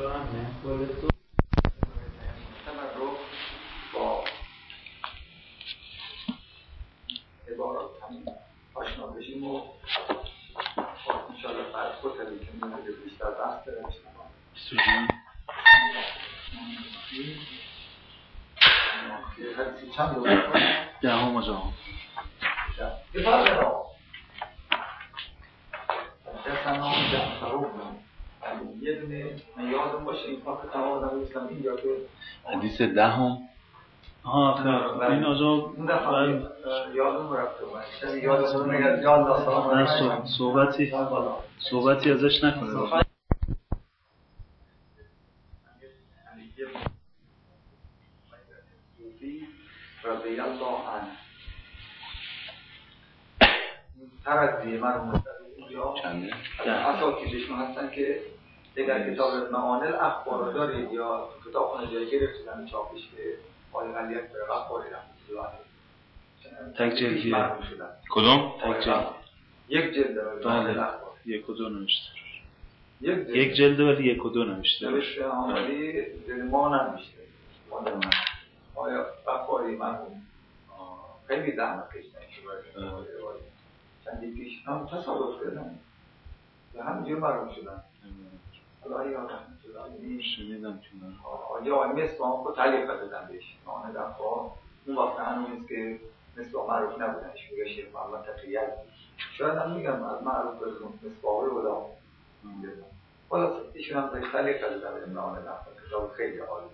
با عبارات همین آشنا بشیم و انشاءالله فرض کتبی که میونه بیشتر بحث دارشتم حدیثی چند دوباره کنم؟ دهم آجا بفرده را حدثنا جعفر بن علی بن من یادم باشه این فقط تمام نمیستم اینجا که حدیث دهم این آجا یادم رفته باشه یادم میگه یاد صحبتی ازش نکنه رضی الله عنه ترزیه مرمون چنده؟ اساتیدشون هستن که اگر کتاب معانی الاخبار دارید یا کتابخانه جایی گرفتن چاپش که آقای علی اکبر غفاری رحمت الله تک جلدیه کدوم؟ تک جلد یک جلد بله یک و دو نوشته یک جلد ولی یک و دو نوشته نوشته ولی ما نمیشته آیا غفاری مرحوم خیلی زحمت کشیدن چندی پیش هم تصادف کردن یا همینجور مرحوم شدن الله یا رحمت الله شنیدم که آیا آنی مثل آن رو تعلیق دادن بهش آن دفعه اون وقت هنوز که مثل آن معروف نبودنش میگه شیخ محمد تقییل شاید هم میگم از معروف دارم مثل آقای ودا خلاص ایشون هم بهش تعلیق دادن به آن دفعه کتاب خیلی عالیه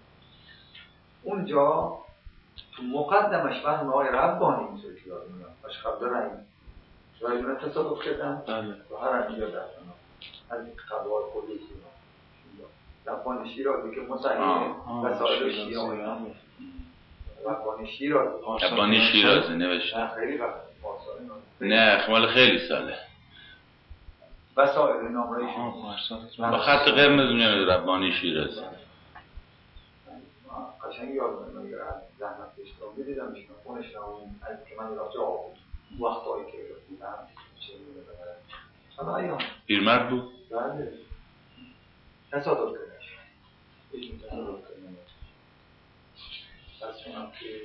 اونجا تو مقدمش من آقای ربانی اینطور که یاد میگم اشخاب دارن رایدونه تصادف کردن و هر انجا دارن از قبال خودی ربانی شیرازی که مصحیح وسائل شیعه ربانی شیرازی نوشته نه خیلی وقت نه مال خیلی ساله وسائل نامرهی با خط قرمز میاد ربانی شیرازی قشنگ یاد میگم زحمت کشیدم دیدمش خونش اون از که من راجع وقتایی که بودم چه می‌دونم حالا ایام پیرمرد بود بله تصادف کردش این تصادف کردن پس اونم که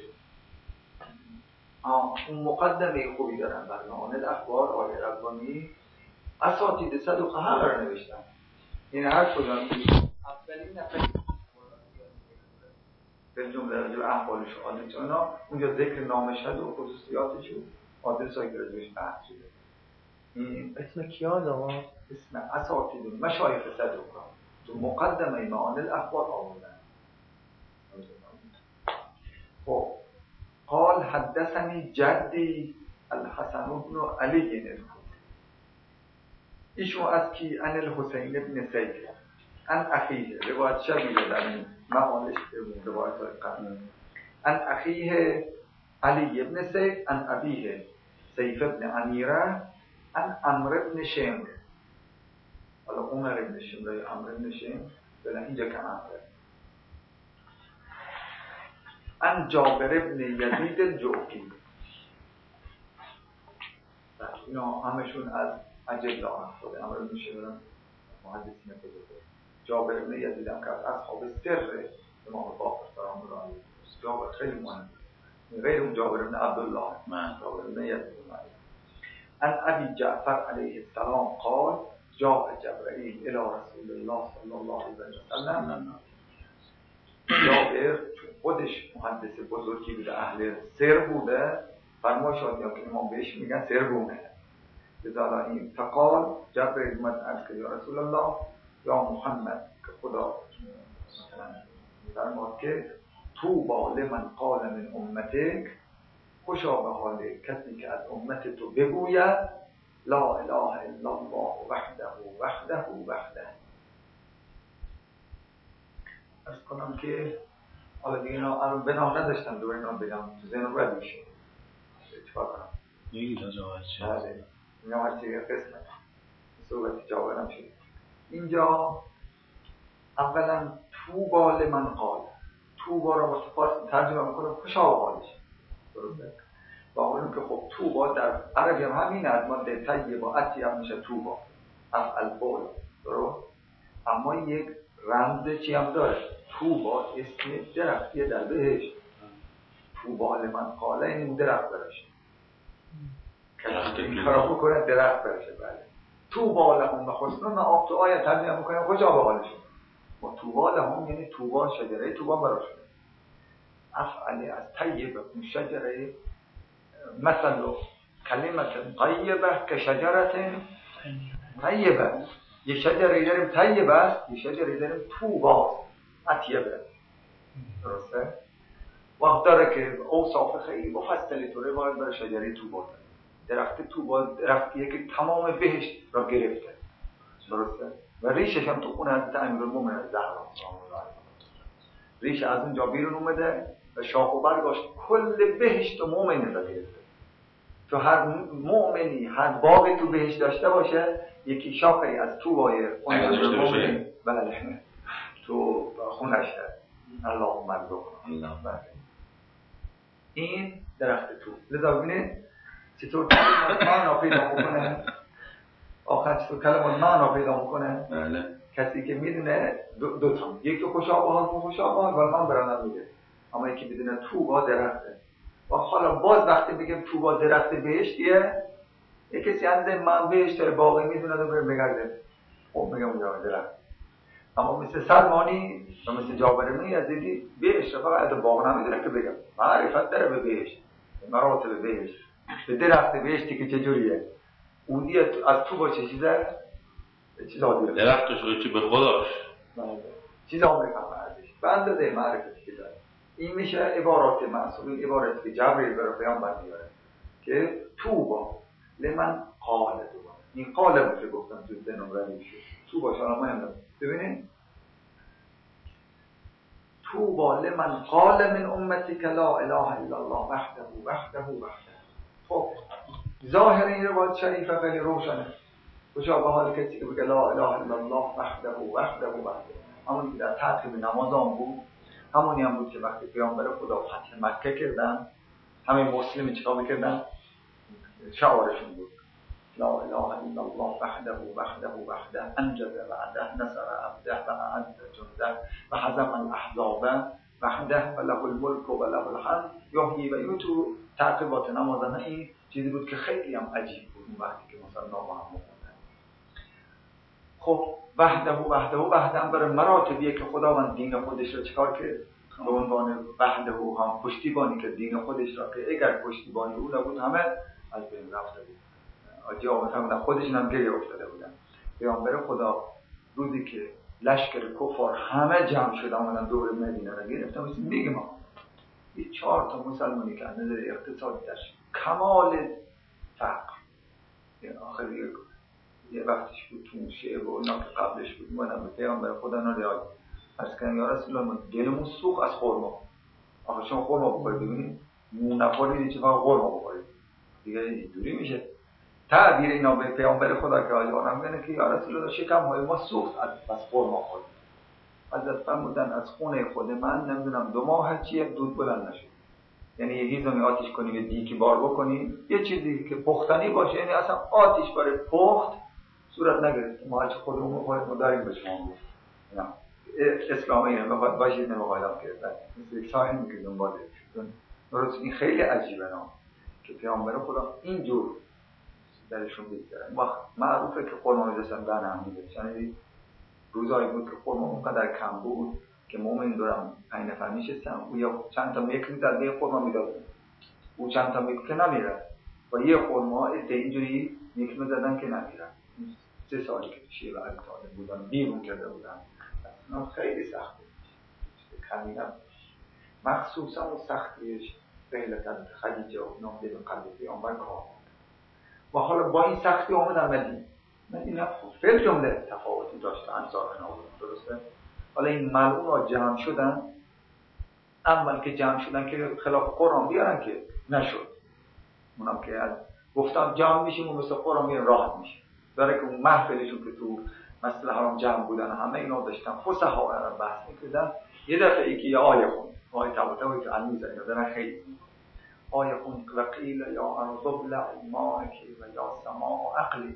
اون مقدمه خوبی دارن برنامه الاخبار آقای ربانی اساتید صدوق همه رو نوشتن این هر کدام اولین نفر به جمله راجع به احوالش و حالش اونا اونجا ذکر نامش هست و خصوصیاتش و آدرسایی که راجعش بحث شده این اسم کیا دارم؟ اسم اساتید مشایخ صدوق تو مقدمه معانی الاخبار آوردن خب قال حدثني جدي الحسن بن علي الكوفي ایشون از کی عن الحسین بن سید عن اخیه روایت شبیه در این معانش به روایت های قبل عن اخیه علی بن سید عن ابیه سیف بن امیره عن عمرو بن شمر حالا عمر بن شمر یا عمرو بن شمر بلا اینجا که عمره عن جابر بن یزید الجوفی اینا همشون از عجل آن خود عمرو بن شمر محدثین خود جابر بن یزید هم که از اصحاب سر امام باقر سلام الله علیه جابر خیلی مهم غیر اون جابر بن عبدالله جابر بن یزید عن ابی جعفر علیه السلام قال جاء جبرائیل الى رسول الله صلی الله علیه وسلم جابر خودش محدث بزرگی بوده اهل سر بوده فرمایش آدیا که امام بهش میگن سرگونه بذارا این فقال جبرائیل اومد عرض کرد یا رسول الله یا محمد که خدا مثلا فرماد که طوبی لمن قال من امتک خوشا به حال کسی که از امت تو بگوید لا اله الا الله وحده وحده وحده. ارز کنم که حالا دیگه اینا بنا نداشتم دور اینا بگم تو ذهنم رد میشه اتفاق کنم یکی تا جاوید چه بله اینا هرچی قسمت صحبتی جاورم شد اینجا اولا طوبی لمن قال طوبا رو با فارسی ترجمه میکنم خوشا به حالش درسته با اونم که خب طوبا در عربی هم همینه از ماده طیبه با اطیب میشه طوبا افعل فعل درست اما یک رمز چی هم داره. طوبا اسم درختیه در بهشت. طوبا لمن قال این درخت برشه، کسی این کارا بکنه درخت برشه. بله طوبا لهم و حسن مآب. تو آیه ترجمه میکنیم کجا به حالشون. ما طوبا لهم یعنی طوبا شجره طوبا براشون. افعلی از طیبه اون شجره، مثلا کلمه طیبه که شجرت طیبه. یه شجره داریم طیبه است، یه شجره داریم طوبا اطیبه. درسته؟ وقت داره که اوصاف خیلی مفصلی تو روایت برای شجره طوبا داره. درخت طوبا درختیه که تمام بهشت را گرفته. درسته؟ و ریشش هم تو خونه حضرت امیرالمومنین زهرا، ریش از اونجا بیرون اومده و شاخ و برگاش کل بهشت و مؤمنین را گرفته. تو هر مؤمنی هر باغی تو بهشت داشته باشه یکی شاخی از طوبای امیرالمومنین بله تو خونش هست. اللهم ارزقنا. این درخت طوب. لذا ببینید چطور معنا پیدا میکنه. آخر چطور کلمات معنا پیدا میکنه. بله. کسی که میدونه دو تا، یکی خوشابه ولی من برام میگه، اما یکی بدونه طوبا درخته. و حالا باز وقتی بگیم طوبا درخت بهشتیه، یک کسی از من بهشت باقی میدونه رو بره بگرده. خب میگم اونجا درخت. اما مثل سلمانی و مثل جابر بن یزیدی بهشت فقط از باغ نمیدونه که بگم معرفت داره به بهشت، مراتب بهشت، به درخت بهشتی که چجوریه. اونی از طوبا چه چیزه؟ چیزا دیره درختش رو چی به خداش چیزا میفهمه ازش به اندازه معرفتی که داره. این میشه عبارات معصوم، عبارتی که جبریل برای پیامبر میاره که طوبا لمن قال. طوبا این قاله بود که گفتم تو ذهنم ردیف شد. طوبا شما مهمه. ببینید طوبا لمن قال من امتی که لا اله الا الله وحده. خب ظاهر این روایت شریفه خیلی روشنه. خوشا به حال کسی که بگه لا اله الا الله وحده. همونی که در تعقیب نماز هم بود، همونی هم بود که وقتی پیامبر خدا فتح مکه کردن همه مسلمی چیکار میکردن؟ شعارشون بود لا اله الا الله وحده انجز وعده نصر عبده و اعز جنده و هزم الاحزاب وحده و له الملک و له الحمد یحیی و یمیت. تعقیبات نمازانه این چیزی بود که خیلی هم عجیب بود اون وقتی که مثلا با هم مخوندن. خب وحده هم برای مراتبیه که خداوند دین خودش را چکار کرد به عنوان وحده هم پشتیبانی که دین خودش را که اگر پشتیبانی او نبود همه از بین رفته بود. آجا مثلا خودشون هم گریه افتاده بودن. پیامبر خدا روزی که لشکر کفار همه جمع شد آمدن دور مدینه را گرفتن، مثل میگه ما این 4 تا مسلمانی که از نظر اقتصادی داشت کمال فقر، آخر یه وقتش بود تو شعر و اونا که قبلش بود اومدن به پیامبر خدا نریاد پس کردن یا رسول الله دلمون سوخت از خورما. آخه شما خورما بخورید ببینید نخورید چه فقط خورما بخورید دیگه اینجوری میشه. تعبیر اینا به پیامبر خدا که آجا میگن که یا رسول الله شکم های ما سوخت از خورما خورد. حضرت فرمودن از خونه خود من نمیدونم 2 ماه چیه دود بلند نشد. یعنی یه هیزمی آتیش کنیم یه دیکی بار بکنیم یه چیزی که پختنی باشه، یعنی اصلا آتیش برای پخت صورت نگرفت. ما هرچه خودمون خودمون داریم به شما بود اسلامی نمیخواد باشید نمیخواد کردن مثل یک ساین میگه دنباله. درست این خیلی عجیبه که پیامبر خدا اینجور درشون بگذارن. وقت معروفه که خورما میذاشتن دهن هم میذاشتن. یعنی روزایی بود که خورما اونقدر کم بود که مومن دورم 5 نفر میشستن او یا چند تا میک میداد یه خورما میداد او چند تا میک که نمیره و یه خورما اینجوری میک میدادن که نمیره. 3 سالی که شیعه و علی طالب بودن بیرون کرده بودن اصلا خیلی سخت بود کمی نبود. مخصوصا اون سختیش رحلت خدیجه و نامده به قلب پیامبر کار و حالا با این سختی آمدن مدینه خود فعل جمله تفاوتی داشت انصار نبود. درسته؟ حالا این ملعون ها جمع شدن، اول که جمع شدن که خلاف قرآن بیارن که نشد. اونم که از گفتم جمع میشیم و مثل قرآن میرن راحت میشیم. داره که اون محفلشون که تو مسجد حرام جمع بودن همه اینا داشتن فصحا را بحث میکردن. یه دفعه یکی یه آیه خوند، آیه تباتوی که علمی زنی دارن خیلی آیه خوند و قیل یا ارض ابلعی مائکی و یا سماع عقلی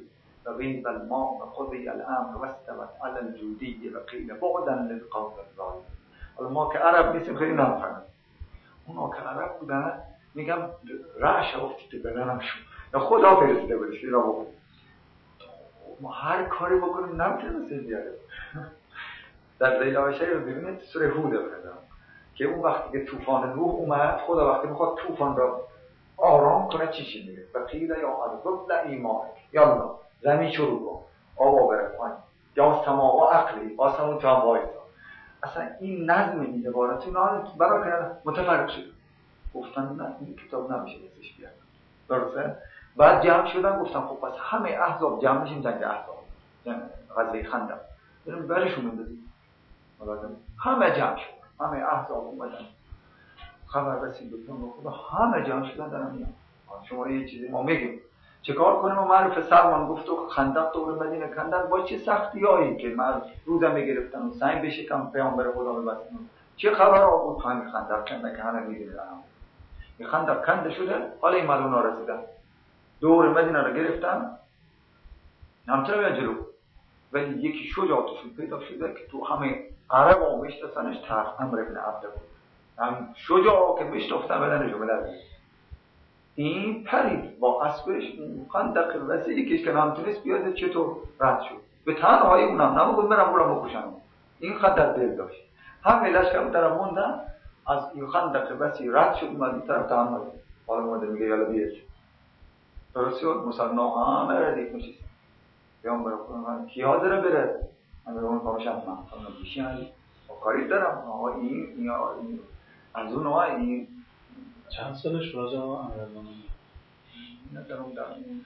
و غیب الماء و قضی الامر و استوت علی الجودی و قیل بعدا للقوم الظالمین. حالا ما که عرب نیستیم خیلی نمی‌فهمیم. اونا که عرب بودن میگم رعش افتید بدنم شد یا خدا فرستیده بودش اینا بگو ما هر کاری بکنیم نمیتونیم مثل بیاره. در لیل آیشه رو ببینید سوره هود بخونم که اون وقتی که طوفان نوح اومد خدا وقتی میخواد طوفان را آرام کنه چی میگه و قیل یا ارض ایمان یا الله زمین شروع کن آب بره پایین یا سما و عقلی آسمون تو هم وایسا. اصلا این نظم این عبارت اینا برای که متفرق شد گفتن نه این کتاب نمیشه بسش بیاد درسته. بعد جمع شدن گفتن خب پس همه احزاب جمع میشیم جنگ احزاب غزوه خندق بریم برشون بندازیم. همه جمع شد همه احزاب اومدن خبر رسید به خدا همه جمع شدن دارن میان شما یه چیزی ما میگیم چه کار کنیم. و معروف سلمان گفت و خندق دور مدینه کندن با چه سختیایی که من روزم میگرفتن و سنگ بشکم پیامبر خدا ببستن چه خبر آورد همین خندق کنده که همه میدونن این خندق کنده شده حالا این مدونا رسیدن دور مدینه رو گرفتن همچنان بیان جلو ولی یکی شجاعتشون پیدا شده که تو همه عرب ها میشناسنش طرف عمرو بن عبده بود. هم شجاع که میشناختن بدنشو بدن این پرید با اسبش خندق وسیعی کش که نمیتونست بیاد چطور رد شد به تنهایی اونم نمیگفت برم برام بکشم. این خندق دل داشت همه لشکر در موندن از این خندق وسیع رد شد اومد این طرف تنهایی حالا اومده میگه یالا بیاید درست شد مسلمان همه ردیف میشید بیام برای خودم کی حاضره بره من اون کارش هم من بیشین کاری دارم آقا این از اون آقا این چند سالش راجع به امیرالمومنین ندارم در این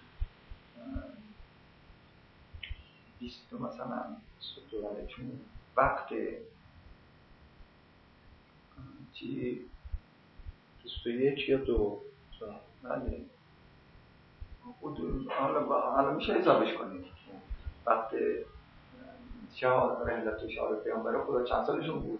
20 مثلا سطوره چون وقت چی 21 یا 2 بله حالا میشه حسابش کنید وقت رحلت شهر پیامبر خدا چند سالشون بود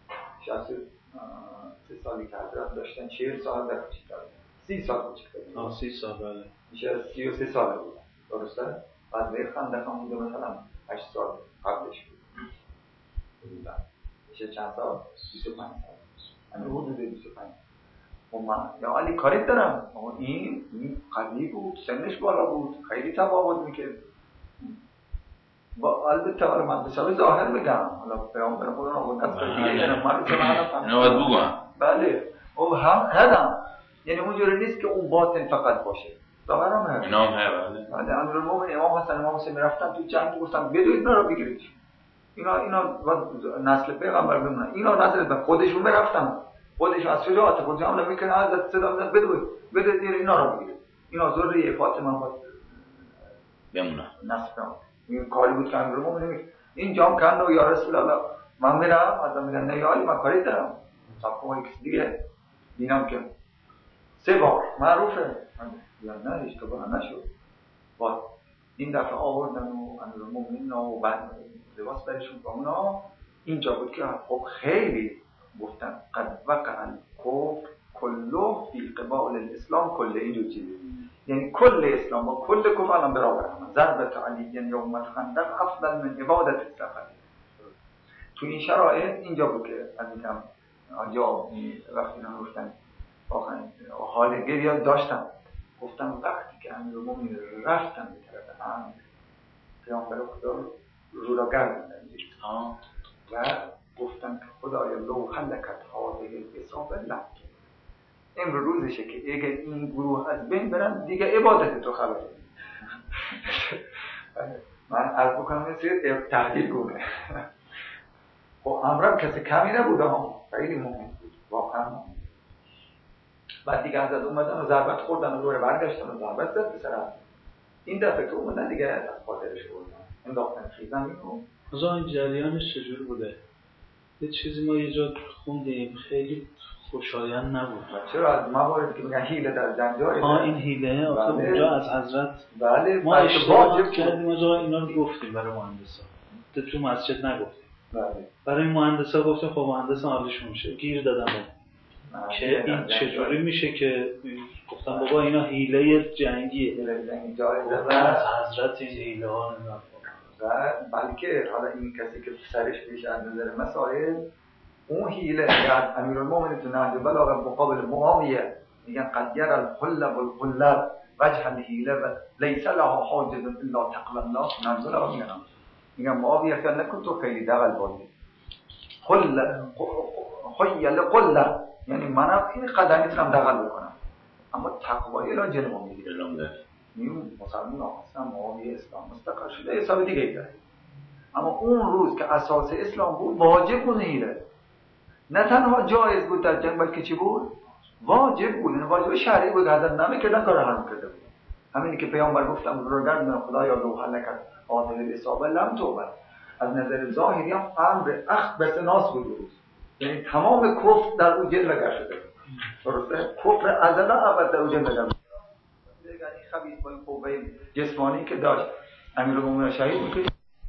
63 سالی که حضرت داشتن 40 سال در کوچیک دارن 30 سال کوچیک دارن 30 سال بله میشه 33 سال بود درسته از به خندق هم بوده مثلا 8 سال قبلش بود میشه چند سال 25 سال همه حدود 25 و من یا علی کاری دارم این قوی بود سنش بالا بود خیلی تفاوت میکرد با البته حالا من به حساب ظاهر بگم حالا پیامبر خدا رو بود اصلا دیگه من اینو باید بگم بله او هم هدم یعنی اونجوری نیست که اون باطن فقط باشه ظاهر هم هست اینا هم بله بله امیرالمومنین امام حسن امام حسین رفتن تو جنگ گفتن بدوید اینا رو بگیرید اینا نسل پیغمبر بمونن اینا نسل خودشون برفتن خودش از شجاعت خودش حمله میکنه از صدا میزنه بده زیر اینا رو بگیره اینا ذریه فاطمه باید بمونه نصف این کاری بود که امیرالمومنین این جام کند و یا رسول الله من میرم از میگن نه یا علی من کاری دارم صاحب کسی دیگه بینم که 3 بار معروفه یا نه اشتباه نشد با این دفعه آوردن و امیرالمومنین و بعد لباس برشون با اونا اینجا بود که خب خیلی گفتن قد وقع الکفر کله فی قبال الاسلام کله اینجور چیزی یعنی کل اسلام با کل کفر الان برابر هم ضربت علی یوم الخندق افضل من عبادت السفر. تو این شرایط اینجا بود که عزیزم آنجا وقتی اینا گفتن واقعا حال گریه داشتن گفتن وقتی که امیرالمومنین رفتن به طرف امر پیامبر خدا رو را گردوندن و گفتن که خدایا لو حلکت هذه الحساب لك امروز روزشه که اگر این گروه از بین برن دیگه عبادت تو خبره من از بکنم مثل تحلیل گونه خب امرم کسی کمی نبود خیلی مهم بود واقعا بعد دیگه حضرت اومدن و ضربت خوردن و دوره برگشتن و ضربت زد به سر این دفعه که اومدن دیگه از خاطرش بردن انداختن خیزن میکنم از این جریانش چجور بوده؟ یه چیزی ما یه جا خوندیم خیلی خوشایند نبود. چرا از مواردی که میگن حیله در جنجال این حیله آخه اونجا از حضرت بله ما اشتباه کردیم اونجا رو گفتیم برای مهندسا تو مسجد نگفتیم بله برای مهندسا گفتیم خب مهندسا حالشون میشه گیر دادم که این چجوری میشه که گفتم بابا اینا حیله جنگیه، جنگی جایزه از حضرت این حیله ها نمیدونم و بلکه حالا این کسی که سرش بیشه از نظر مسائل اون حیله از امیرالمومنین تو نهج البلاغه مقابل معاویه میگن قد یری الحلب والقلب وجه الحیله و لیس لها حاجز الا تقوی الله. منظور رو میگن معاویه خیال نکن تو خیلی دغل بازی خیل قلب، یعنی منم این قدر میتونم دغل بکنم اما تقوی الا جلوه میگیره. میون مسلمان آقاستم معاویه اسلام مستقر شده حساب دیگه ای داره، اما اون روز که اساس اسلام بود واجب بود حیله، نه تنها جایز بود در جنگ بلکه چی بود؟ واجب بود، این واجب شرعی بود. حضرت نمیکردن کار حرام کرده بود. همینی که پیامبر گفتم رو گردن خدایا لو حلکت آتل الاصابه لم توبه. از نظر ظاهری هم امر اخ به ناس بود روز، یعنی تمام کفر در او جلوه شده درسته؟ کفر ازلا ابد در او جلوه شده. یعنی خبیث با این قوه جسمانی که داشت امیرالمومنین شهید میکنه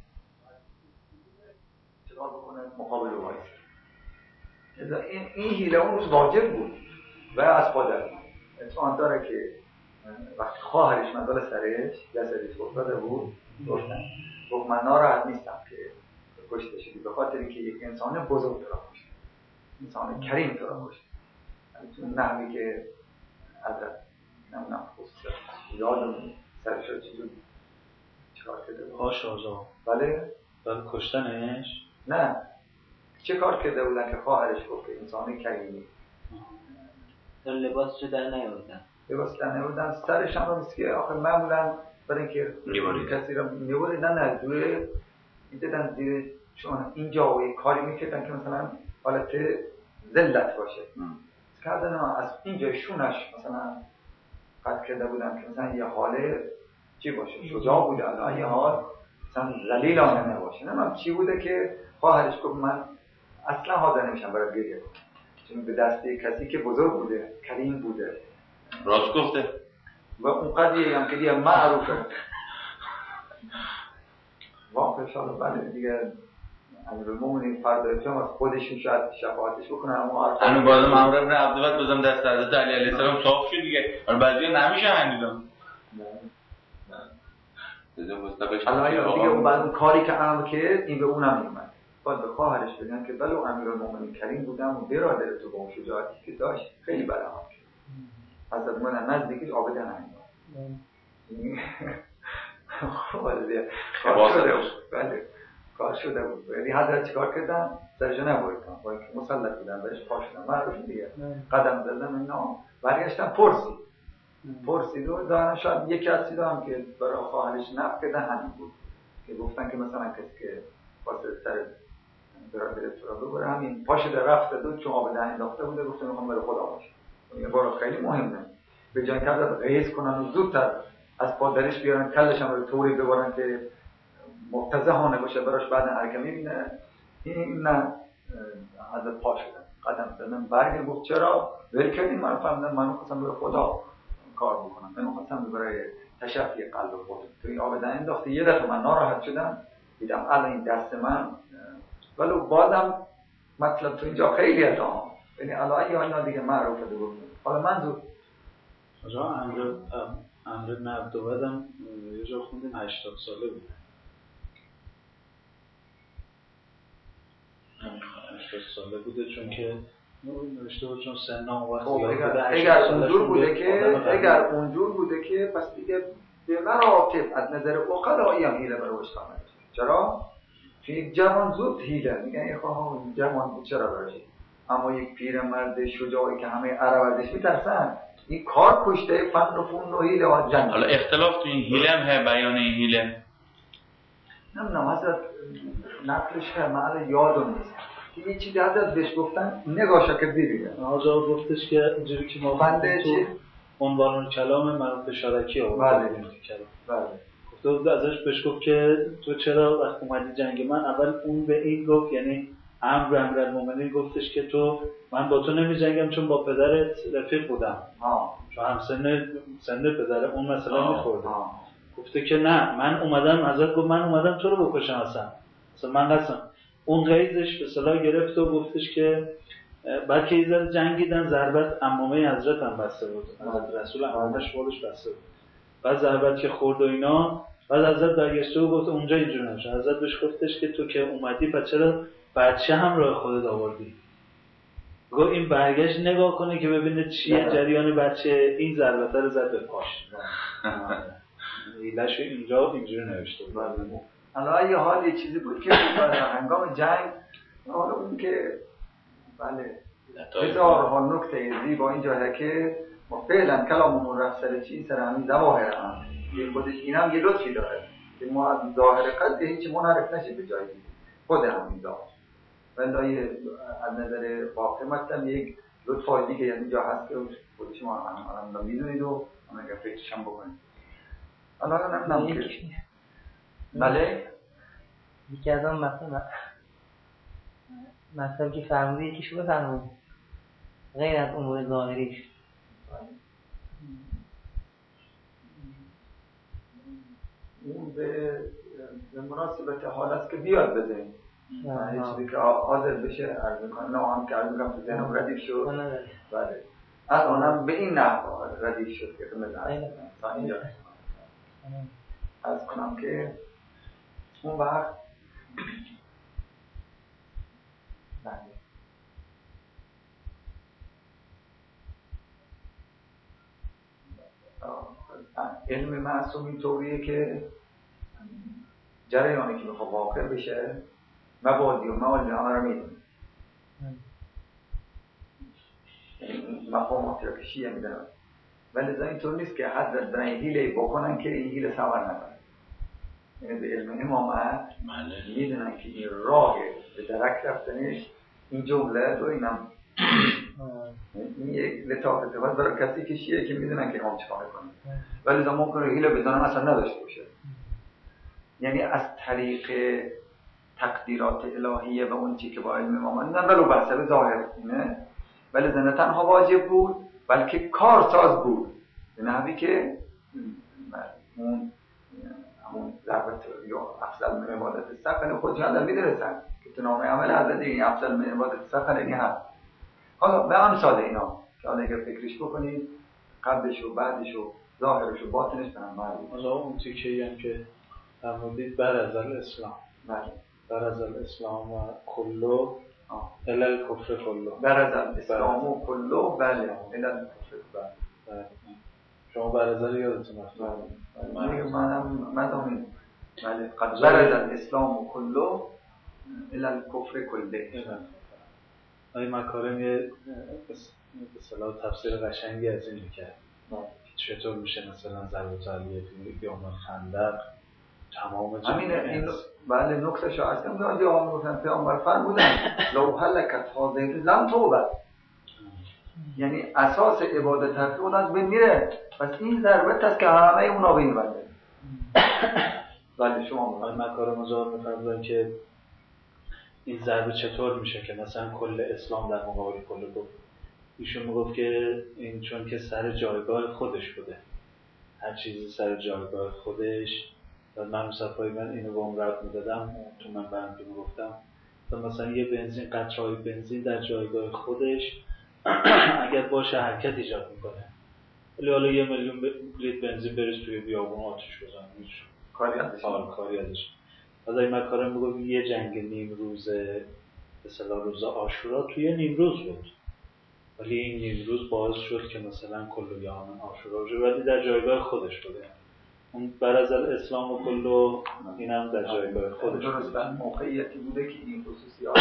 چرا بکنه مقابل وایس. این حیله اون روز واجب بود و از خودم اتفاق داره که وقتی خواهرش مدال سرش جسدش افتاده بود گفت من ناراحت نیستم که کشته شدی، به خاطر اینکه یک انسان بزرگ تو را کشته، انسان کریم تو را کشته. تو نحوی که حضرت نمیدونم خصوصا یادم سرش رو چیکار کرده بود؟ پاش آزا بله؟ برای کشتنش؟ نه چه کار کرده بودن که خواهرش گفت که انسان کریمی در لباسشو در نیاوردن، لباس در نیاوردن، سرش هم رو که آخر معمولا برای اینکه کسی رو میبریدن دوی میدادن زیر چون اینجا و کاری میکردن که مثلا حالت ذلت باشه کردن از اینجا شونش مثلا قد کرده بودن که مثلا یه حاله چی باشه شجاع بوده، الان یه حال مثلا ذلیلانه نباشه. نمیم چی بوده که خواهرش گفت من اصلا حاضر نمیشم برای گریه کنم، چون به دسته کسی که بزرگ بوده کریم بوده. راست گفته و اون قضیه هم که دیگه معروفه واقعا شاید بله دیگه امیرالمومنین فردا چون خودشون شاید شفاعتش بکنن، اما همین باید عمرو ابن عبدالوهاب بزنم دست حضرت علی علیه السلام صاف شد دیگه. بعضی نمیشه هنوزم الان دیگه اون بعد اون کاری که امر کرد این به اونم میومد، باید به خواهرش بگن که بله امیرالمومنین کریم بودم و برادر تو با اون شجاعتی که داشت خیلی بلند کرد. حضرت من نزدیکش آبده همین خواهده کار شده بود. بله کار شده بود. یعنی حضرت چیکار کردن؟ سرشو نبریدن با اینکه مسلط بودن بهش پا شدن معروف دیگه قدم زدن اینا برگشتن پرسید و دارن شاید یکی از چیزا هم که برای خواهرش نفت کردن همین بود که گفتن که مثلا کسی که واسه سر برادر تو را ببره همین پا شده رفته دو چون آب دهن انداخته بوده گفته میخوام برای خدا باشه. این بارا خیلی مهمه به جای که حضرت غیظ کنن و زودتر از پادرش بیارن کلش هم رو طوری ببرن که مفتضحانه باشه براش بعد هر که میبینه این نه حضرت پا شدن قدم زدن برگن گفت چرا ول کردین من فهمیدم من خواستم برای خدا کار بکنم، من خواستم برای تشفی قلب خودم تو این آب دهن انداخته. یه دفعه من ناراحت شدم دیدم الان این دست من ولی بازم مطلب تو اینجا خیلی اتهام یعنی الان اینا دیگه معروفه دیگه. حالا منظور آجا امر ابن عبدالوهاب هم یه جا خوندیم 80 ساله بود. 80 ساله بوده چون که نوشته بود چون سنم وقت اگر اونجور بوده که پس دیگه به مراتب از نظر عقلایی هم حیله برای وش خواهد. چرا؟ چون یک جوان زود حیله میگن یه خواهم جوان بود چرا برشید، اما یک پیرمرد شجاعی که همه عرب ازش میترسن این کار کشته فن و فون و حیله و جنگ. حالا اختلاف تو این حیله هم هست بیان این حیله نمیدونم حضرت نقلش هست من یادم نیست که یه چیزی حضرت بهش گفتن نگاشه که بیریم آجا گفتش که اینجوری که ما بنده تو عنوان کلام منوط شرکی ها بله گفته بود ازش بهش گفت که تو چرا وقت اومدی جنگ من اول اون به این گفت یعنی امیرالمومنین گفتش که تو من با تو نمی جنگم چون با پدرت رفیق بودم چون هم سن پدر اون مثلا میخورده. گفته که نه من اومدم حضرت گفت من اومدم تو رو بکشم اصلا من قسم اون غیظش به صلاح گرفت و گفتش که بعد که ایزد جنگیدن ضربت عمامه حضرت هم بسته بود، حضرت رسول عمامش خودش بسته بود. بعد ضربت که خورد و اینا، بعد حضرت برگشته و گفت اونجا اینجور نمیشه. حضرت بهش گفتش که تو که اومدی پس چرا بچه هم راه خودت آوردی؟ گفت این برگشت نگاه کنه که ببینه چیه جریان بچه، این ضربت رو زد به پاش. ایله‌شو اینجا اینجوری نوشته بود. حالا یه حال یه چیزی بود که هنگام جنگ، حالا اون که بله هزارها نکته زیبا اینجا که ما فعلا کلاممون رفت سر چی؟ سر همین ظواهر هم یه خودش این هم یه لطفی داره که ما از ظاهر قد هیچ منحرف نشه به جایی خود همین ظاهر. ولی از نظر واقع مثلا یک لطفای دیگه یعنی جا هست که خودش ما هم میدونید و هم اگر فکرش هم بکنید. حالا نمیدونم که بله یکی از آن مثلا که فرموده یکیشو بفرمود غیر از امور ظاهریش. اون به مناسبت حال است که بیاد بزنیم یه چیزی که حاضر بشه عرض میکنم. نه هم که عرض میکنم تو ذهنم ردیف شد. بله الانم به این نحو ردیف شد که مثلا تا اینجا عرض کنم که اون وقت علم معصوم این طوریه که جریانی که میخواد واقع بشه مبادی و موالد همه رو میدونه. مفاهماتی رو که شیعه میدونن، ولی لذا اینطور نیست که حضرت برای حیله بکنن که این حیله سوار نکنن. یعنی به علم امامت میدونن که این راه به درک رفتنش این جمله رو اینم این یک لطافت باید برای کسی که شیعه که میدونن که امام چکار کنه، ولی لذا ممکنه حیله بزنن اصلا نداشته باشه. یعنی از طریق تقدیرات الهیه و اون چی که با علم امامت نه ولو بحثه ظاهر اینه، ولی نه تنها واجب بود بلکه کارساز بود به نحوی که اون همون ضربت یا افضل من عبادت سقل خودش هم در میدرسن که تو نام عمل حضرت این افضل من عبادت سقل اینی هست. حالا به امثال اینا که حالا اگر فکرش بکنید قبلش و بعدش و ظاهرش و باطنش به هم معلوم. حالا اون تیکه‌ای هم که فرمودید بر از الاسلام، بر از الاسلام و کلو الی الکفر کلو، بر از الاسلام و کلو بله الی الکفر بله. شما بر از ال یادتون رفت؟ بله من بله قد بر از الاسلام و کلو الی الکفر کله. آقای مکارم یه اصطلاح تفسیر قشنگی از این میکرد چطور میشه مثلا ضربت علیه توی یوم خندق تمام این بله نکته شو هستم دادی آن گفتن پیامبر فرمودن لو هلکت هذه لم توبه، یعنی اساس عبادت هست اون از بین میره، پس این ضربت است که همه اونا بین بنده. بله شما آقای مکارم مزار میفرمودن که این ضربه چطور میشه که مثلا کل اسلام در مقابل کل کفر. ایشون میگفت که این چون که سر جایگاه خودش بوده، هر چیزی سر جایگاه خودش. و من مصطفی من اینو با اون رد میدادم تو من برم که میگفتم مثلا یه بنزین قطرهای بنزین در جایگاه خودش اگر باشه حرکت ایجاد میکنه، ولی حالا 1 میلیون لیتر بنزین بریز توی بیابون آتش بزن میشه کاری ازش. از این مکارم میگفت یه جنگ نیم روز به اصطلاح روز عاشورا توی نیم روز بود، ولی این نیم روز باعث شد که مثلا کل یوم عاشورا بشه، ولی در جایگاه خودش بوده. اون بر از الاسلام و کلو این هم در جایگاه خودش درست به موقعیتی بوده که این خصوصیات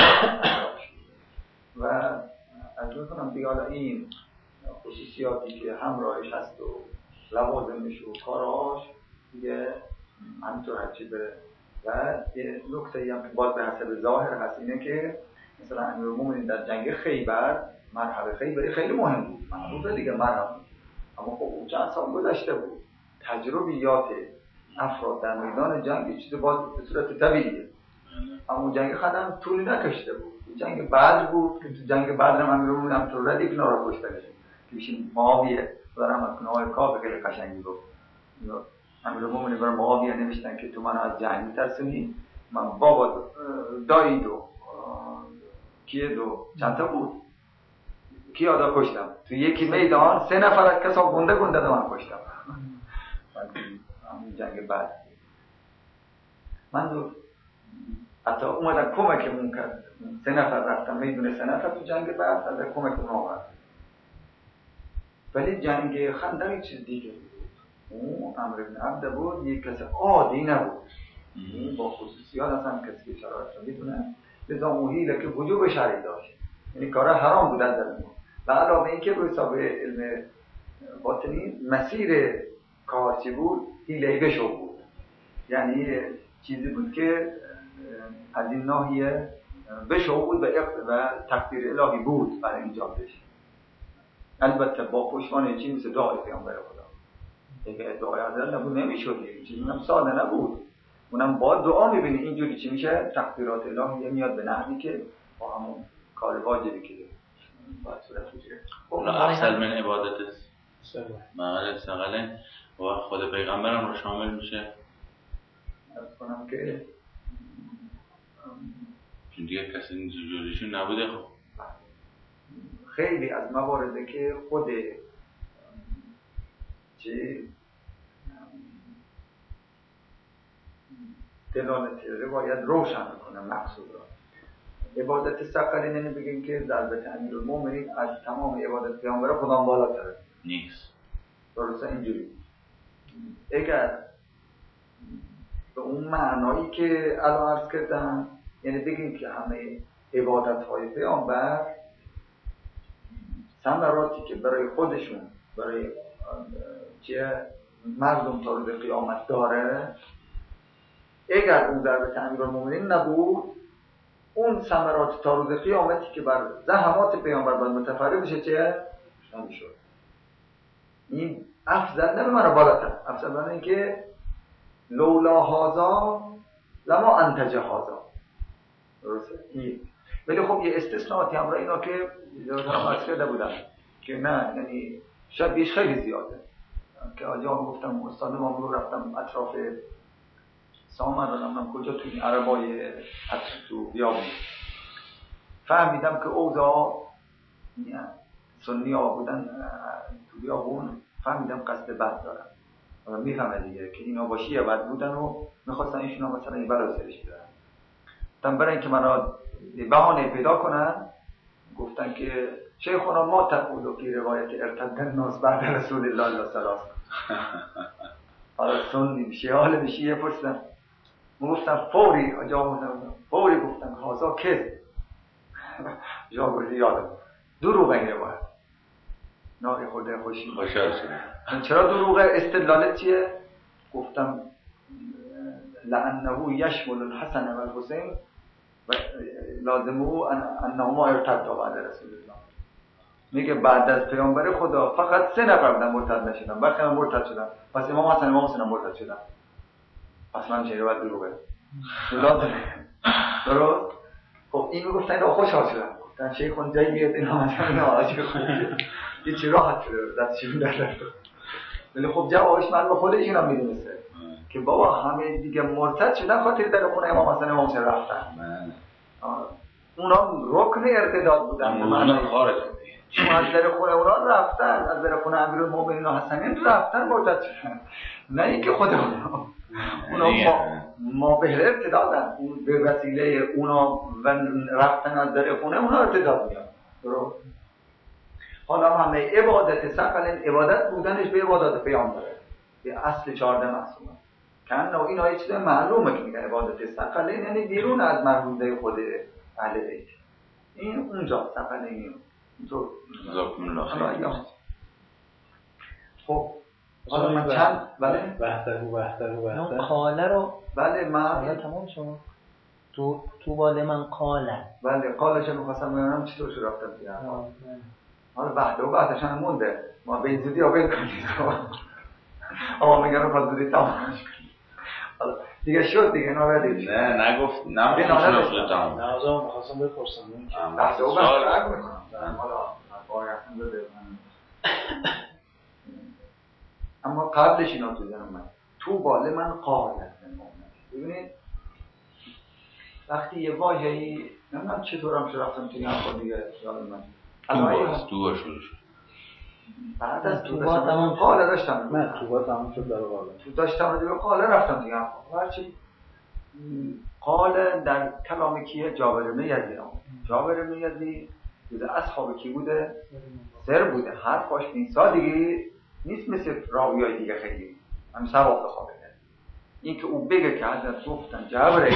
و از بکنم دیگه این خصوصیاتی که همراهش هست و لوازمش و کاراش دیگه همینطور هرچی بره. و یه نکته هم که باز به حسب ظاهر هست اینه که مثلا امیرالمومنین در جنگ خیبر مرحله خیبری خیلی مهم بود، معروفه دیگه مرحله، اما خب اون چند سال گذشته بود، تجربیات افراد در میدان جنگ چیزی باز به صورت طبیعیه، اما جنگ خدم طولی نکشته بود. جنگ بدر بود که تو جنگ بدر هم امیرالمومنین هم تو ردیف نارا کشته شد که بشین معاویه دارم از کنه آقای کاف خیلی قشنگی گفت. امیرالمومنین برای معاویه نوشتن که تو منو از جنگ میترسونی، من بابا دایید و کیه دو چند تا بود کیادا کشتم تو یکی میدان 3 نفر از کسا گنده من کشتم. همون جنگ بعد من حتی اومدن کمکمون کرد. 3 نفر رفتم میدونه 3 نفر تو جنگ بعد از کمکمون آورد. ولی جنگ خندق یک چیز دیگه بود. اون عمرو بن عبد بود، یک کس عادی نبود. این با خصوصیات اصلا کسی که شرایط رو میدونه لذا محیله که وجوب شرعی داشت، یعنی کارا حرام بود از اون. و علاوه این که به حساب علم باطنی مسیر کارچی بود، حیله بشو بود، یعنی چیزی بود که از این ناحیه بشو بود و تقدیر الهی بود برای ایجابش. البته با پشتوانه چی مثل دعای پیامبر خدا. اگه دعای حضرت نبود نمیشد، این چیزی هم ساده نبود. اونم با دعا میبینی اینجوری چی میشه، تقدیرات الهی میاد به نحوی که با همون کار واجبی که باید صورت بگیره. افضل من عبادت معال ثقلین و خود پیغمبرم رو شامل میشه. از کنم که چون دیگه کسی اینجوریشون نبوده. خب خیلی از موارده که خود دلالت روایت روشن میکنه مقصود را. عبادت ثقلین یعنی بگیم که ضربت امیرالمومنین از تمام عبادت پیامبر خدا بالاتره نیست. درسته اینجوری. اگر به اون معنایی که الان عرض کردم، یعنی بگیم که همه عبادت های پیامبر ثمراتی که برای خودشون، برای مردم تا روز قیامت داره، اگر اون ضربت امیرالمومنین نبود، اون ثمرات تا روز قیامتی که بر زحمات پیامبر باید متفرق بشه چه نمیشد. این افضل نه به معنی بالاتر، افضل معنی این که لولا هذا لما انتج هذا. درسته؟ ولی خب یه استثناءاتی هم را اینا که عرض کرده بودن که نه، یعنی شبیهش خیلی زیاده. که آجا گفتم استاد ما رو رفتم اطراف سامر رفتم کجا تو این عربای تو بیابون، فهمیدم که اوضاع سنی ها بودن تو بیابون، فهمیدم قصد بد دارن و میفهمه دیگه که اینا با شیعه بد بودن و میخواستن ایشون ها مثلا این بلا سرش بدن. تم برای اینکه من را بهانه پیدا کنن گفتن که شیخونا ما تقولو که روایت ارتد الناس بعد رسول الله الله سلاس. حالا سنی شیعه حال به شیعه پرسیدن، گفتم فوری فوری گفتم هازا که جا گفتی یادم دروغ این روایت. نه خود خوشی خوشحال شدم. چرا دروغه؟ استدلالت چیه؟ گفتم لعنه یشمل الحسن و الحسین و لازمه انهما ارتدا بعد رسول الله. میگه بعد از پیامبر خدا فقط 3 نفر بودن مرتد نشدن، بقیه هم مرتد شدن. پس امام حسن امام حسین مرتد شدن. پس من چه روایت دروغه؟ درست؟ خب این میگفتن اینا خوشحال شدن، گفتن شیخ اون جایی میاد اینا مثلا آجی خوبه یه چی راحت شده دستشون در. ولی خب جوابش من به خودشون هم میدونسته که بابا همه دیگه مرتد شدن خاطر در خونه امام حسن امام حسین رفتن. اونا رکن ارتداد بودن، اونا خارج چون از در خونه اونا رفتن، از در خونه امیرالمومنین و حسنین رفتن مرتد شدن، نه اینکه خود اونا ما به ارتدادن، اون به وسیله اونا و رفتن از در خونه اونا ارتداد میاد. درست؟ حالا همه عبادت ثقلین عبادت بودنش به عبادت پیامبره، به اصل 14 معصومه. کنه اینا یه چیز معلومه که میگن عبادت ثقلین یعنی بیرون از مربوطه خود اهل بیت. این اونجا ثقلین اینطور. جزاکم الله خیر. خب حالا من چند بله وحده اون قاله رو بله من تمام شما تو باله من قاله بله قالش می‌خواستم ببینم چطور شو رفتم دیگه. حالا بعدش هم مونده، ما به این زودی آبل کنید. آقا میگن رو خواهد تمامش کنید. حالا دیگه شد دیگه ناردید. نه نگفت نمیخواستم شد تمام. نه آزا میخواستم بپرسم بحث او بحث میکنم. حالا باید بده اما قبلش اینا تو ذهن من تو باله من قالت ببینید وقتی یه واژه‌ای نمیدونم چطورم شو رفتم توی حرفا دیگه یاد من دو شروع شد. بعد از تو تمام شد. قاله داشتم. نه تو تمام شد برای قاله. تو داشتم دیگه قاله رفتم دیگه. هرچی قاله در کلام کیه؟ جابر بن یزید. جابر بن یزید جز اصحاب کی بوده؟ سر بوده. حرفاش این سادگی نیست مثل راویای دیگه خیلی هم ثواب بخوابه. این که او بگه که حضرت گفتن جابر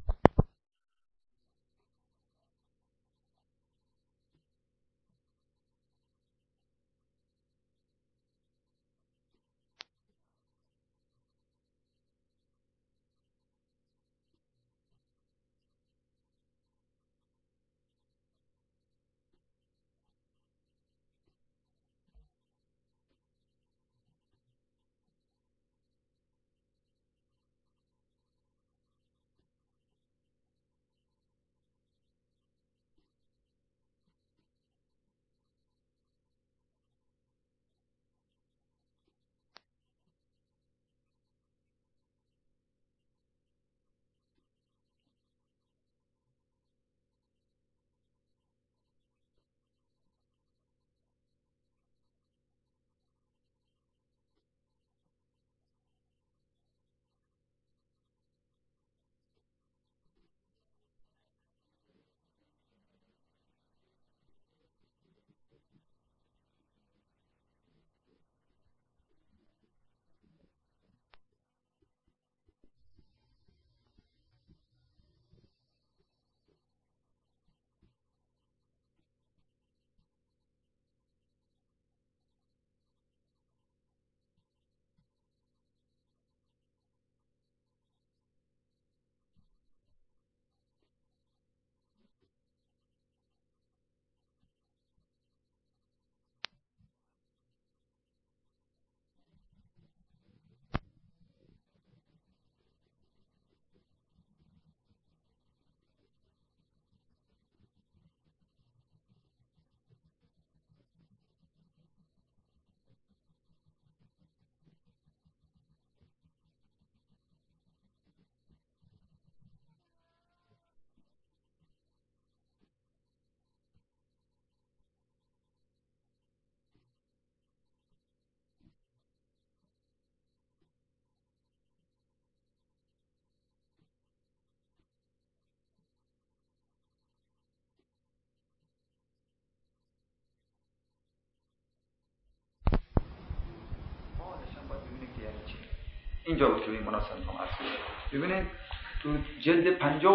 اینجا بود که این مناسب میکنم اصلا. ببینید تو جلد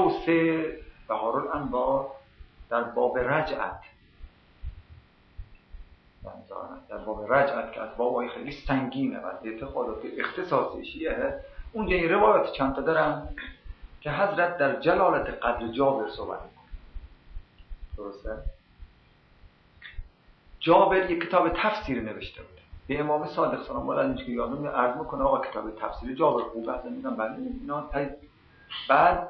53 بهارالانوار در باب رجعت در باب رجعت که از بابای خیلی سنگینه و اعتقادات اختصاصی شیعه، اونجا این روایات چند تا دارم که حضرت در جلالت قدر جابر صحبت میکنه. درسته؟ جابر یک کتاب تفسیر نوشته بود به امام صادق سلام الله علیه که یادم عرض میکنه آقا کتاب تفسیر جابر خوبه اصلا میگم بله اینا. بعد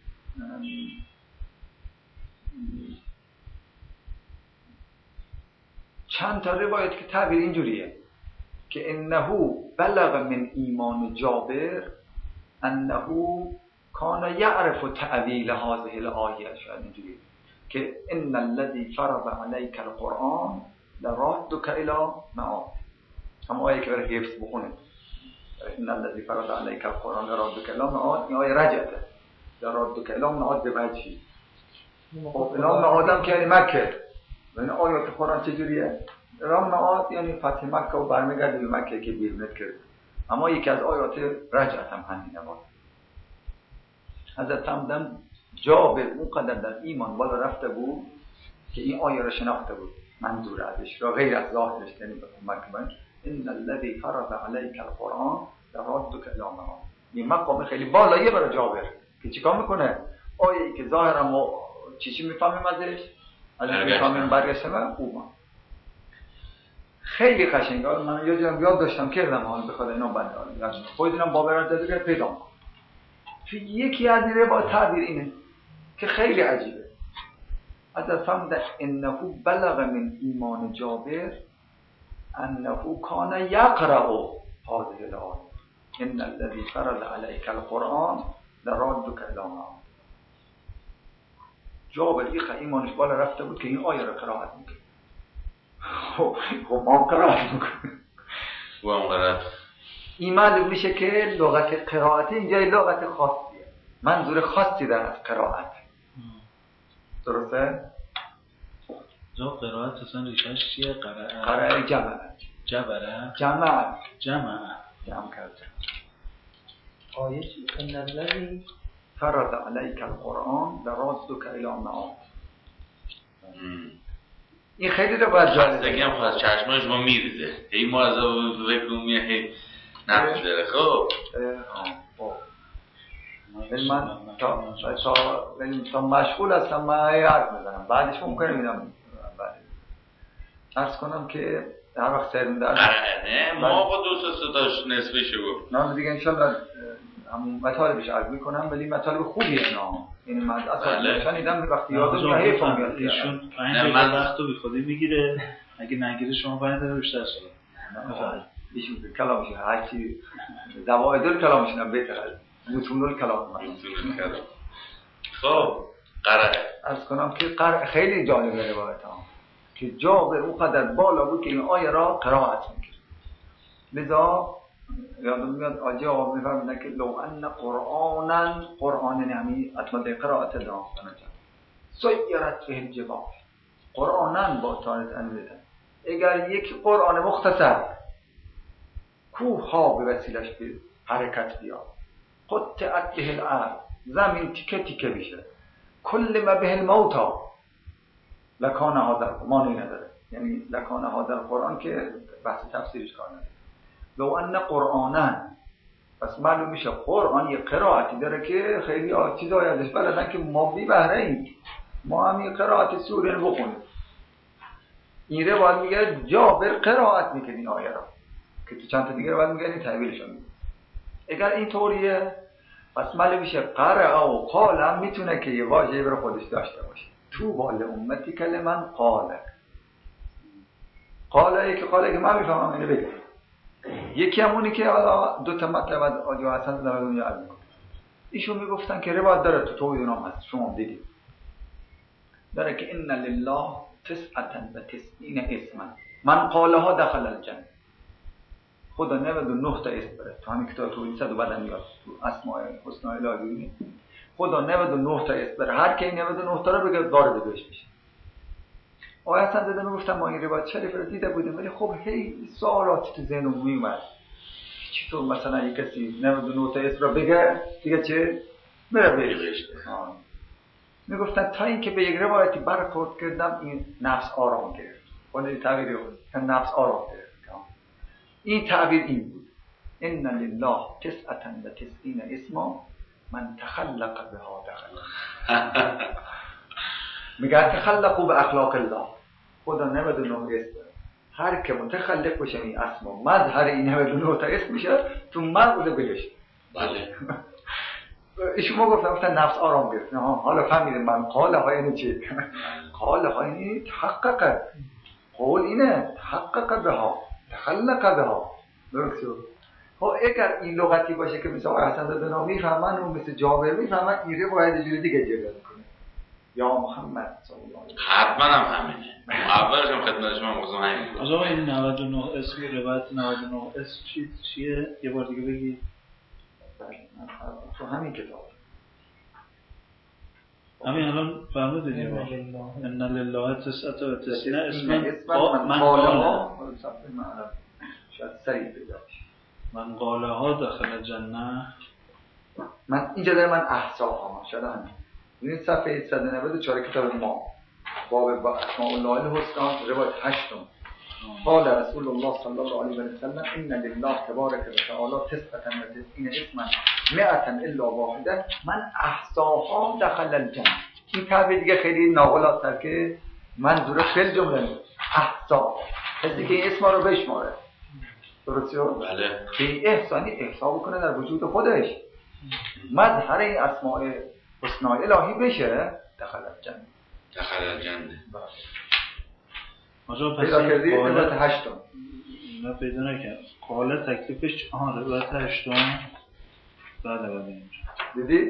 چند تا روایت که تعبیر اینجوریه که انه بلغ من ایمان جابر انه کان یعرف تعویل هذه الآیه، شاید اینجوریه که ان الذي فرض عليك القرآن لرادك الى معاد. هم آیه که برای حفظ بخونه ان الذي فرض عليك القرآن لرادك الى معاد، این آیه رجعته لرادك الى معاد به وجهی. خب الى معادم که یعنی مکه. این آیات قرآن چجوریه؟ الى معاد یعنی فتح مکه و برمیگرده به مکه که بیرونت کرد. اما یکی از آیات رجعت هم همینه. حضرت همدن جابر اونقدر در ایمان بالا رفته بود که این آیه را شناخته بود، منظور ازش را غیر از ظاهرش، یعنی مکمل ان الذي فرض عليك القرآن لرادك الى معاد. این مقام خیلی بالاییه برای جابر که چیکار میکنه؟ آیه‌ای که ظاهرا ما چی میفهمیم ازش؟ میفهمیم برگشتم خوبه. خیلی قشنگه. من یاد داشتم کردم حال بخواد اینا بنده خودم بابر رو دیگه پیدا کنم. یکی از این با تعبیر اینه که خیلی عجیبه. حضرت فرمود انه بلغ من ایمان جابر انه کان یقرأ هذه الآیه ان الذي فرض عليك القرآن لرادك الى معاد. جابر ایمانش بالا رفته بود که این آیه را قرائت میکنه. خب ما قرائت میکنیم و هم قرائت این معلوم میشه که لغت قرائت اینجا لغت خاصیه، منظور خاصی داره از قرائت. درسته؟ جا قرائت اصلا ریشش چیه؟ قرائه جمعه جمع کرده. آیه چی؟ ان الذی فرض علیک القرآن لرادک الی معاد. این خیلی رو باید جالبه. خستگی هم خواست چشمای شما میریزه، هی ما از بکنومیه هی نفس داره. خب ولی من تا مشغول هستم من حرف میزنم، بعدش ممکنه میدم عرض کنم که هر وقت سر میدارم نه ما آقا دو تاش نصفشه گفت نه دیگه انشالله همون مطالبش عرض میکنم، ولی مطالب خوبیه اینا. این من اصلا شنیدم وقتی یادم میاد حیفم میاد ایشون 5 دقیقه وقتو بی خودی میگیره، اگه نگیره شما 5 دقیقه بیشتر شده. ایشون کلامش هر چی زوایدل کلامش هم بهتره از متونل کلام من. خب قرائه عرض کنم که قرائه خیلی جالبه روایت ها که جابر اونقدر بالا بود که این آیه را قرائت میکرد. لذا یادم میاد آجی آقا میفرمودن که لو ان قرآن نمی اتمده قرائت دام سیرت به الجبال قرآنن با تارت انویدن. اگر یک قرآن مختصر کوه ها به وسیلش به حرکت بیاد، قطعت به الارض زمین تیکه تیکه بشه، کل ما به الموتا لکان هذا معنی نداره، یعنی لکان هذا قرآن که بحث تفسیرش کار نداره. لو ان قرآنن پس معلوم میشه قرآن یه قرائتی داره که خیلی چیزایی ازش بلدن که ما بی بهره ایم، ما هم یه قرائت سوره رو بخونیم. این روایت میگه جابر قرائت میکنه این آیه را که تو چند تا دیگه روایت میگه این تعبیرش رو میگه. اگر این طوریه پس معلوم میشه قرأ و قال هم میتونه که یه واژه‌ای برای خودش داشته باشه. تو بال امتی کلمن قاله که من میفهمم اینو بگم. یکی همونی که دو تا مطلب از آجا حسن در دنیا عرض میکنه. ایشون میگفتن که روایت داره تو توحید نام هست، شما دیدید داره که ان لله 99 اسما من قالها دخل الجنه. خدا 99 تا اسم داره تو همین کتاب توحید 100 بعدن میاد تو اسماء الحسنا الهی. خدا 99 تا اسم داره، هر کی 99 تا رو بگه وارد بهش میشه. آقای حسن زاده میگفتن ما این روایت شریف رو دیده بودیم، ولی خب هی سوالاتی تو ذهنم میومد چطور مثلا یک کسی 99 تا اسم رو بگه دیگه چه بره بهش. میگفتن تا اینکه به یک روایتی برخورد کردم این نفس آرام گرفت. خود تعبیر بود نفس آرام گرفت. این تعبیر این بود ان لله 99 اسما من تخلق بها دخل. میگه تخلقوا به اخلاق الله. خدا 99 اسم داره، هر که متخلق بشه این اسما مظهر این 99 تا اسم میشه تو مغز بهش. بله شما گفتم نفس آرام گرفت. حالا فهمیدم من قال ها یعنی چی؟ قال ها یعنی تحقق، قول اینه تحقق بها تخلق بها. درست شد. اگر این لغتی باشه که مثل آقای حسن زاده نامی میفهمن و مثل جابر میفهمن، این روایت جوری دیگه جلوه میکنه یا محمد صلی الله علیه و حتما هم همینه. اولش هم خدمت شما موضوع همین بود. آقا این 99 اسم روایت 99 اسم چیه؟ یه بار دیگه بگی. تو همین کتاب همین الان فرمودید یه بار ان لله 99 اسم من قالها شاید سریع پیدا بشه. من قاله ها داخل جنه. من اینجا داره من احساها شاید همین این صفحه 194 کتاب ما باب اسماء الله الحسنا روایت 8 قال رسول الله صلی الله علیه و سلم ان لله تبارک و تعالی 99 اسما 100 الا واحده من احصاها دخل الجنه. این تعبیر دیگه خیلی ناقلات‌تر که منظور فعل جمله احصا کسی که این اسما رو بشماره. درسته؟ بله. به احسانی احسا بکنه در وجود خودش مظهر این اسماء حسنا الهی بشه دخل الجنه. آجا پیدا کردی روایت 8 نه پیدا نکرد. قاله تکلیفش روایت 8 بله اینجا دیدی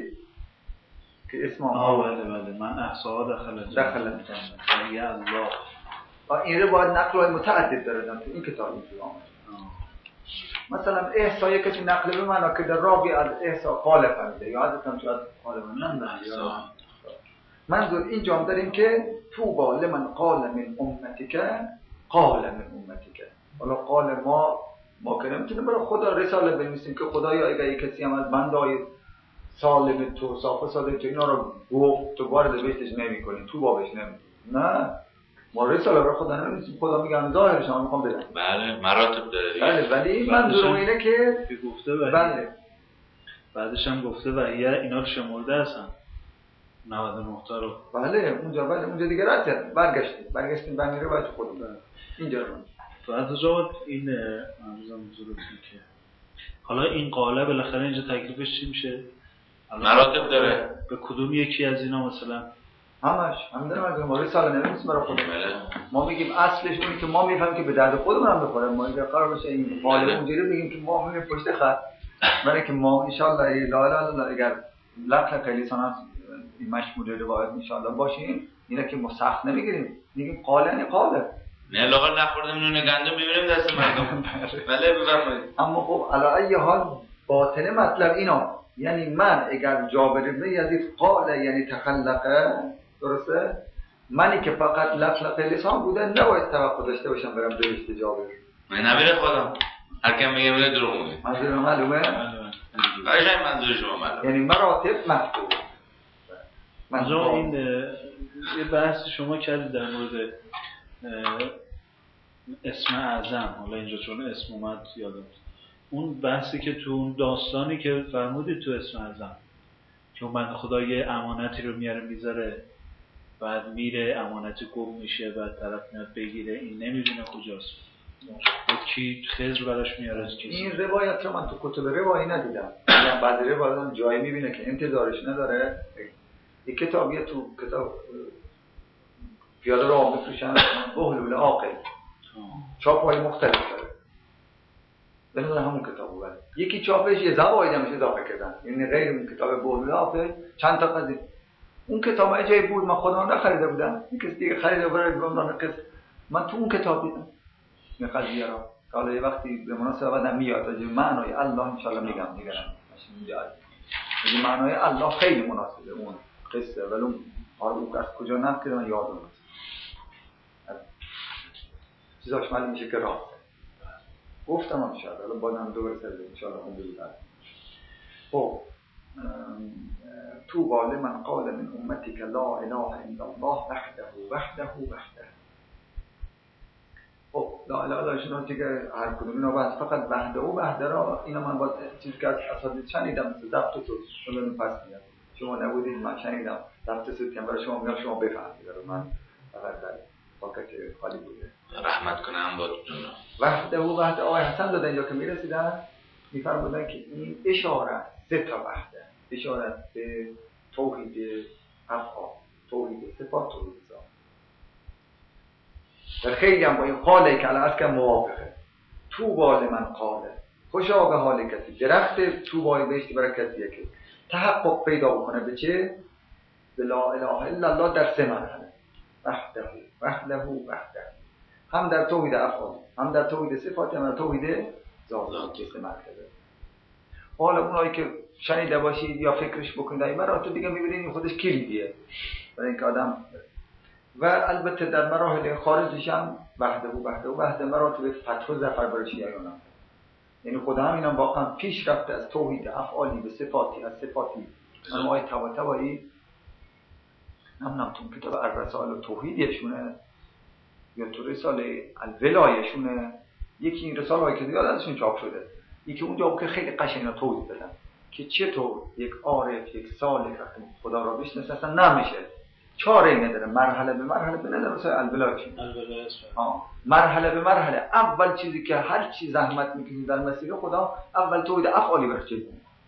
که اسم بله من احصاها دخل الجنه. یا الله و این روایت نقل‌های متعدد داره تو این کتاب اینجوری آمده. مثلا احصا کسی نقل به معنا که در راوی از احصا قال فهمیده یا حضرت شاید قال من منظور اینجا داریم که طوبی لمن قال من امتک قال من امتک. حالا قال ما که نمیتونیم برای خدا رساله بنویسیم که خدایا اگر یک کسی هم از بندای سالم تو صاف ساده تو اینا رو گفت تو وارد بهشتش نمی‌کنی تو بابش نمی‌کنی. نه ما رساله برای خدا نمی‌نویسیم. خدا میگن ظاهرش هم میخوام بدم. بله مراتب داره. بله ولی منظور اینه که گفته بله بعدش هم گفته و اینا رو شمرده هستن 99 تا رو. بله اونجا دیگه رد برگشتیم به میره باید خود اینجا رو بعد جواب این عرضم حضورتون که حالا این قاله بالاخره اینجا تکلیفش چی میشه؟ مراتب داره. به کدوم یکی از اینا مثلا؟ همین دارم ما رساله نمی‌نویسیم برای خود. ما میگیم اصلش اونی که ما میفهمیم که به درد خودمون هم بخوره. ما اگه قرار باشه این قاله اونجوری بگیم که ما همین پشت خط برای که ما ان شاء الله لا اله الا الله اگر لفظ لیسان این مشمول روایت ان شاء الله باشیم اینا که ما سخت نمیگیریم میگیم قاله نه قاله نه لاغر نخوردیم نون گندم میبینیم دست مردم. بله بفرمایید. اما خب علی ای حال باطن مطلب اینا یعنی من اگر جابر بن یزید قاله یعنی تخلقه درسته منی که فقط لفظ لیسان بوده نباید توقع داشته باشم برم بهشت جابر. من نمیره خودم هر کم میگه دروغ میگه. منظور معلومه؟ قشنگ منظور شما معلومه. یعنی مراتب مکتوب. منظور این یه بحث شما کردید در مورد اسم اعظم. حالا اینجا چون اسم اومد یادم اون بحثی که تو اون داستانی که فرمودید تو اسم اعظم که اون بنده خدا یه امانتی رو میاره میذاره بعد میره امانت گم میشه بعد طرف میاد بگیره این نمیدونه کجاست کی خضر براش میاره. این روایت رو من تو کتب روایی ندیدم. یعنی بعضی روایات جایی میبینه که انتظارش نداره. یک کتابیه تو کتاب پیاده رو میفروشن بهلول عاقل چاپ‌های مختلف داره. بنظر همون کتابو بله. یکی چاپش یه زواید همش اضافه کردن. یعنی غیر اون کتاب بهلول عاقل چند تا قضیه. اون کتاب اجای بود من خودم نخریده بودم. یک کسی دیگه خریده برای گفتن قصه. من تو اون کتاب دیدم. این قضیه رو حالا یه وقتی به مناسبت بعدم میاد راجع به معنای الله ان شاء الله میگم دیگه. این معنای الله خیلی مناسبه اون قصه ولی حالا از کجا نقل کردم یادم نیست. چیزاش معلوم میشه که راسته. گفتم ان شاء الله بازم دوباره سر ان شاء الله اون بگید. خب تو باله من قال من امتی که لا اله الا الله وحده. خب لا اله الا شنو دیگه هر کدوم اینا باید فقط وحده را اینا من باید چیزی که از اساتید شنیدم ضبط تو شما پس میاد شما نبودید من شنیدم ضبط سوتیم برای شما میگم شما بفهمید رو من فقط در پاکت خالی بوده. رحمت کنم با وحده آقای حسن دادن اینجا که میرسیدن میفرمودن که این اشاره سه تا وحده اشاره به توحید افعال توحید صفات توحید ذات و خیلی هم با این قاله که الان که موافقه. طوبی لمن قاله خوشا به حال کسی درخت طوبی بهشتی برای کسیه که تحقق پیدا بکنه به چه؟ به لا اله الا الله در سه مرحله وحده هم در توحید افعال هم در توحید صفات هم در توحید ذات سه مرحله. حالا اونایی که شنیده باشید یا فکرش بکنید این مراتب دیگه میبینید خودش کلیدیه برای اینکه آدم و البته در مراحل خارجش هم وحده مراتب فتح و ظفر برای شیعیان هم. یعنی خدا هم اینا واقعا پیش رفته از توحید افعالی به صفاتی از صفاتی انواع تبایی نمیدونم تو کتاب الرسائل و توحیدشونه یا تو رساله الولایشونه یکی این رساله هایی که زیاد ازشون چاپ شده یکی اونجا که خیلی قشنگ توضیح بدن که چطور یک عارف یک سالک خدا را بشناسه اصلا نمیشه چاره نداره مرحله به مرحله به نظر رساله الولایشون مرحله به مرحله اول چیزی که هر چی زحمت میکشید در مسیر خدا اول توحید افعالی برچه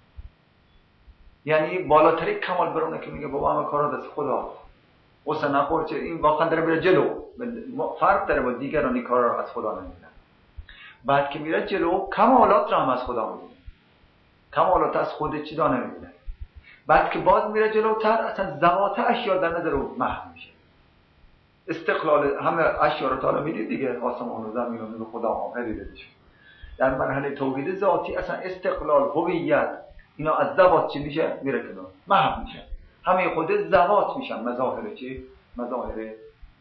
یعنی بالاتری کمال برونه که میگه بابا همه کارا دست خدا واسه نخور چه این واقعا داره میره جلو فرق داره با دیگران کارا رو از خدا نمیبینن. بعد که میره جلو کمالات رو هم از خدا میبینه کمالات از خود چیزا نمیبینه. بعد که باز میره جلوتر اصلا ذات اشیا در نظر او محو میشه استقلال همه اشیاء رو تعالی میدید دیگه، آسمان و زمین رو خدا آفریده شد. در مرحله توحید ذاتی اصلا استقلال، هویت، اینا از ذوات چی میشه؟ میره کنار، محو میشه. همه خود ذوات میشن، مظاهر چی؟ مظاهر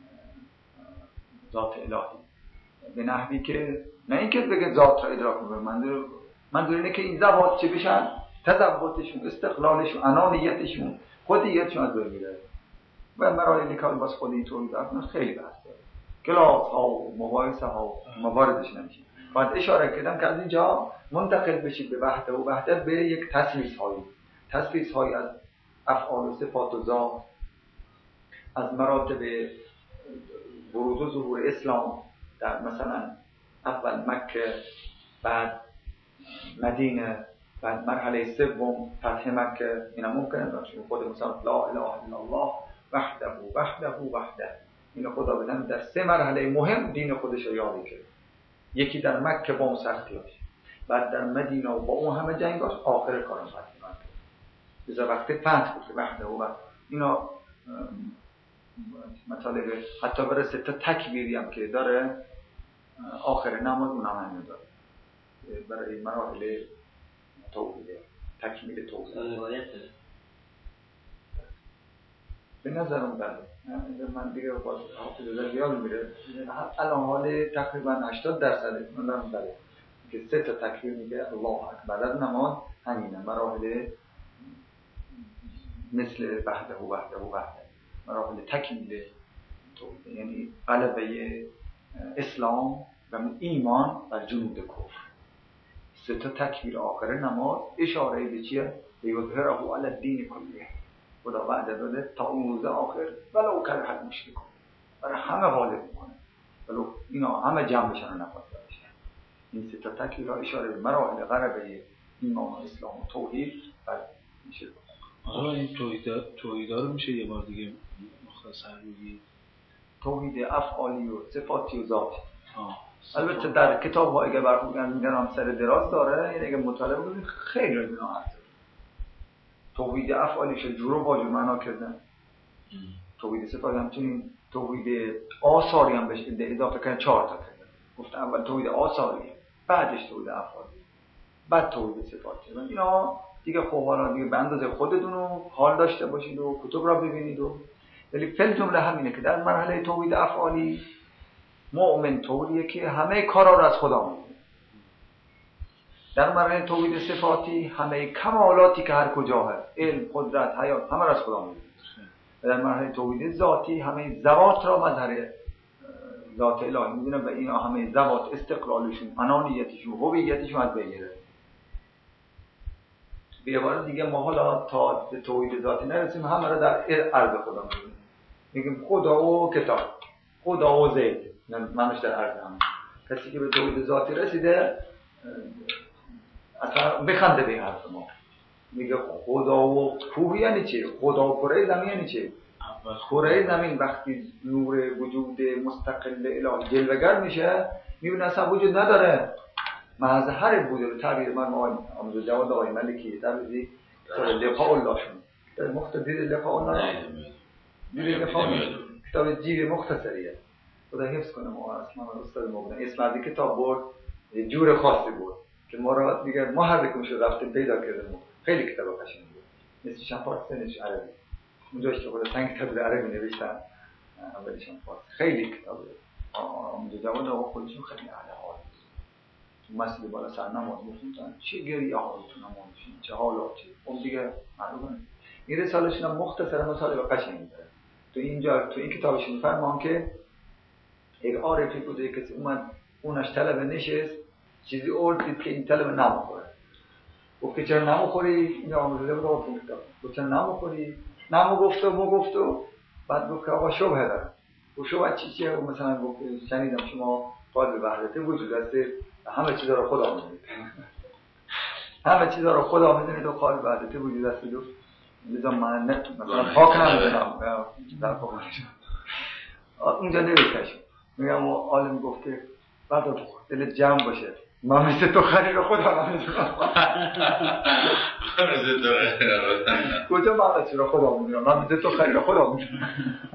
ذات الهی. به نحوی که نه اینکه بگه ذات را ادراک کنه، منظور اینه که این ذوات چی بشن؟ تذواتشون، استقلالشون، انانیتشون، خودیتشون از بین میره. و مراحلی که باز خود این توحید خیلی بحث داره، کلاس ها و مباحثه ها مواردش نمیشه. باید اشاره کردم که از اینجا منتقل بشید به وحده و وحده به یک تسلیس هایی از افعال و صفات و ذات، از مراتب ورود و ظهور اسلام در مثلا اول مکه، بعد مدینه، بعد مرحله سوم فتح مکه. اینا ممکنه باشه خود مثلا لا اله الا الله وحده وحده وحده، اینو خدا بدن در 3 مرحله مهم دین خودش رو یاد کرد. یکی در مکه با اون سختیاش، بعد در مدینه و با اون همه جنگاش، آخر کارم فتح مکه. بذار وقتی فتح بود وحده و اینا مطالب حتی برسه تا تکبیری هم که داره آخر نماز اونم همین داره برای مراحل توحید، تکمیل توحید. به نظرم بله، من دیگه باز حافظه زیاد میره الان حال تقریبا 80% من بله که 3 تا تکبیر میگه الله اکبر در نماز، همینه مراحل مثل وحده و وحده و وحده، مراحل تکمیل توحید، یعنی غلبه اسلام و ایمان و جنود کفر. 3 تا تکبیر آخر نماز اشاره به چیه؟ به یظهره علی الدین کله. خدا وعده داده تا اون روز آخر ولو کره المشرکون، برای همه غالب میکنه، ولو اینا همه جمع بشن و نفاذ بشن. این 3 تا تکبیر اشاره به مراحل غلبه ایمان و اسلام و توحید و میشه. آقا این توحیدا رو میشه یه بار دیگه مختصر بگید؟ توحید افعالی و صفاتی و ذاتی. البته در کتاب ها اگه برخوردن میگن سر دراز داره، یعنی اگه مطالعه بکنید خیلی از اینا هست. توحید افعالیش جور و باجور معنا کردن، توحید صفاتی همچنین توحید آثاری هم بهش اضافه کردن، 4 تا کردن. گفتن اول توحید آثاریه، بعدش توحید افعالی، بعد توحید صفاتی. اینا دیگه خب حالا دیگه به اندازه خودتون رو حال داشته باشید و کتب را ببینید ولی فل جمله همینه که در مرحله توحید افعالی مؤمن طوریه که همه کارا رو از خدا می‌بینه. در مرحله توحید صفاتی همه کمالاتی که هر کجا هست، علم، قدرت، حیات، همه رو از خدا می‌بینه. در مرحله توحید ذاتی همه ذوات را مظهر ذات الهی می‌دونه و اینا همه ذوات استقلالشون، انانیتشون، هویتشون از بین میره. به عبارت دیگه ما حالا تا توحید ذاتی نرسیم، همه رو در عرض خدا می‌بینیم. میگیم خدا و کتاب، خدا و زید، منش در عرض هم. کسی که به توحید ذاتی رسیده اصلا بخنده به حرف ما، میگه خدا و کوه یعنی چی؟ خدا و کره زمین یعنی چی؟ کره زمین وقتی نور وجود مستقل الهی جلوه‌گر میشه، میبینه اصلا وجود نداره، محض هر بوده. تعبیر من آموزه جواد آقای ملکی تعبیری لقاء الله شون در مختصر لقاء الله، دیدید لقاء الله کتاب جیب مختصریه، خدا حفظ کنه. ما اصلا استاد ما بودن، اسم از کتاب برد یه جور خاصی بود که ما را دیگه محرک میشه رفتیم پیدا کردیم. خیلی کتاب قشنگه، مثل شفاعت سنش عربی اونجاش که خود تنگ کتاب عربی نوشتن اولیش هم فارسی. خیلی کتاب آموزه جواد آقا خودشون خیلی اهل حال تو مسجد بالا سر نماز میخوندن، چه گریه ها تو نمازشون، چه حالاتی. اون دیگه معلومه این رساله‌شون هم مختصر مطالب قشنگی داره. تو اینجا تو این کتابش میفرمان که یک عارفی بوده، کسی اومد اونش طلب نشست، چیزی دید که این طلب نمیخوره. گفت که چرا نمیخوری؟ این آموزه بود آقا تو کتاب. گفت چرا نمیخوری؟ گفتو بعد گفت که آقا شبهه دارم. و شبهه چیه؟ و مثلا گفت شنیدم شما قال به وحدت وجود است، همه چیزا رو خدا میدونه. همه چیزا رو خدا میدونه و قال به وحدت وجود است. لذا من مثلا پاک نمیدونم در پاک اینجا نوشته شد. میگم عالم گفت که بعد دلت جمع باشه، من مثل تو خریر خدا نمیدونم. مثل تو خریر کجا من مثل خدا میدونم؟ من مثل تو خریر خدا میدونم.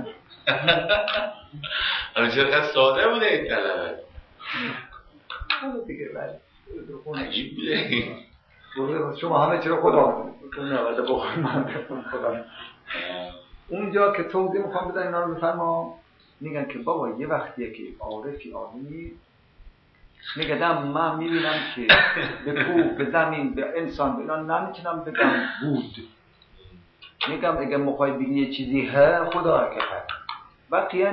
حالا چقدر ساده بوده این کلمه. حالا دیگه ولی عجیب بوده. شما همه چی رو خدا میدونم. تو نواده بخور من خدا. اونجا که توضیح میخوام بدن اینا رو بفرما، میگن که بابا یه وقتیه که عارفی آدمی میگه من میبینم که به کوه، به زمین، به انسان، به اینا نمیتونم بگم بود. میگم اگه مخوای بگی یه چیزی خدا حرکت هست. وقتی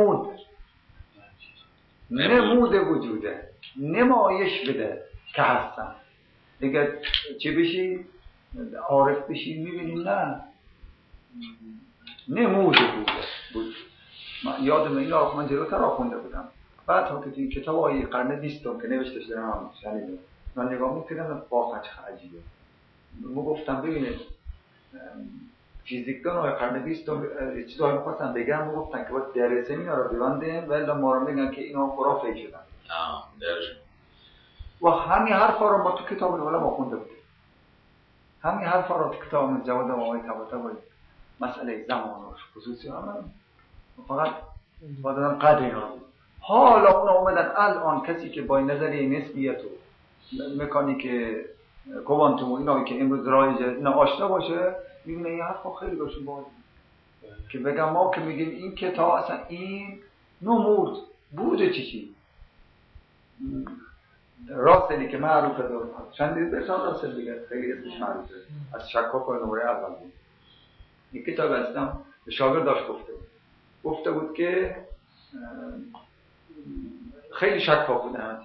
نمود وجوده، نمایش بده که هستم. دیگه چی بشی؟ عارف بشی میبینی نه نمود بود. من یادم اینا رو من جلوتر آخونده بودم. بعد هم که این کتاب های قرن 20 که نوشته شده هم شنیدم، من نگاه میکردم واقعا چه عجیبه. ما گفتم ببینید فیزیکدان های قرن 20 چیزایی می‌خواستن بگم، ما گفتن که باید درسه اینا رو ببندیم ولی ما رو میگن که اینا خرافه شدن. درش. و همین حرفا رو ما تو کتاب علما خونده بودیم. همین حرفا رو تو کتاب جواد آقای طباطبایی مسئله زمان و خصوصی هم فقط بادن قدر اینا بود. حالا اونا اومدن الان کسی که با نظریه نسبیت و مکانیک کوانتوم و اینا که امروز رایجه اینا آشنا باشه، میبینه این حرفا خیلی باشون باید که بگم ما که میگیم این کتاب اصلا این نمود بوده چی راسلی که معروفه داره چندی برسان راسل دیگه خیلی اسمش معروفه، از شکاک و نمره اول بود. این کتاب هستم به شاگرداش گفته بود که خیلی شکاک بودن.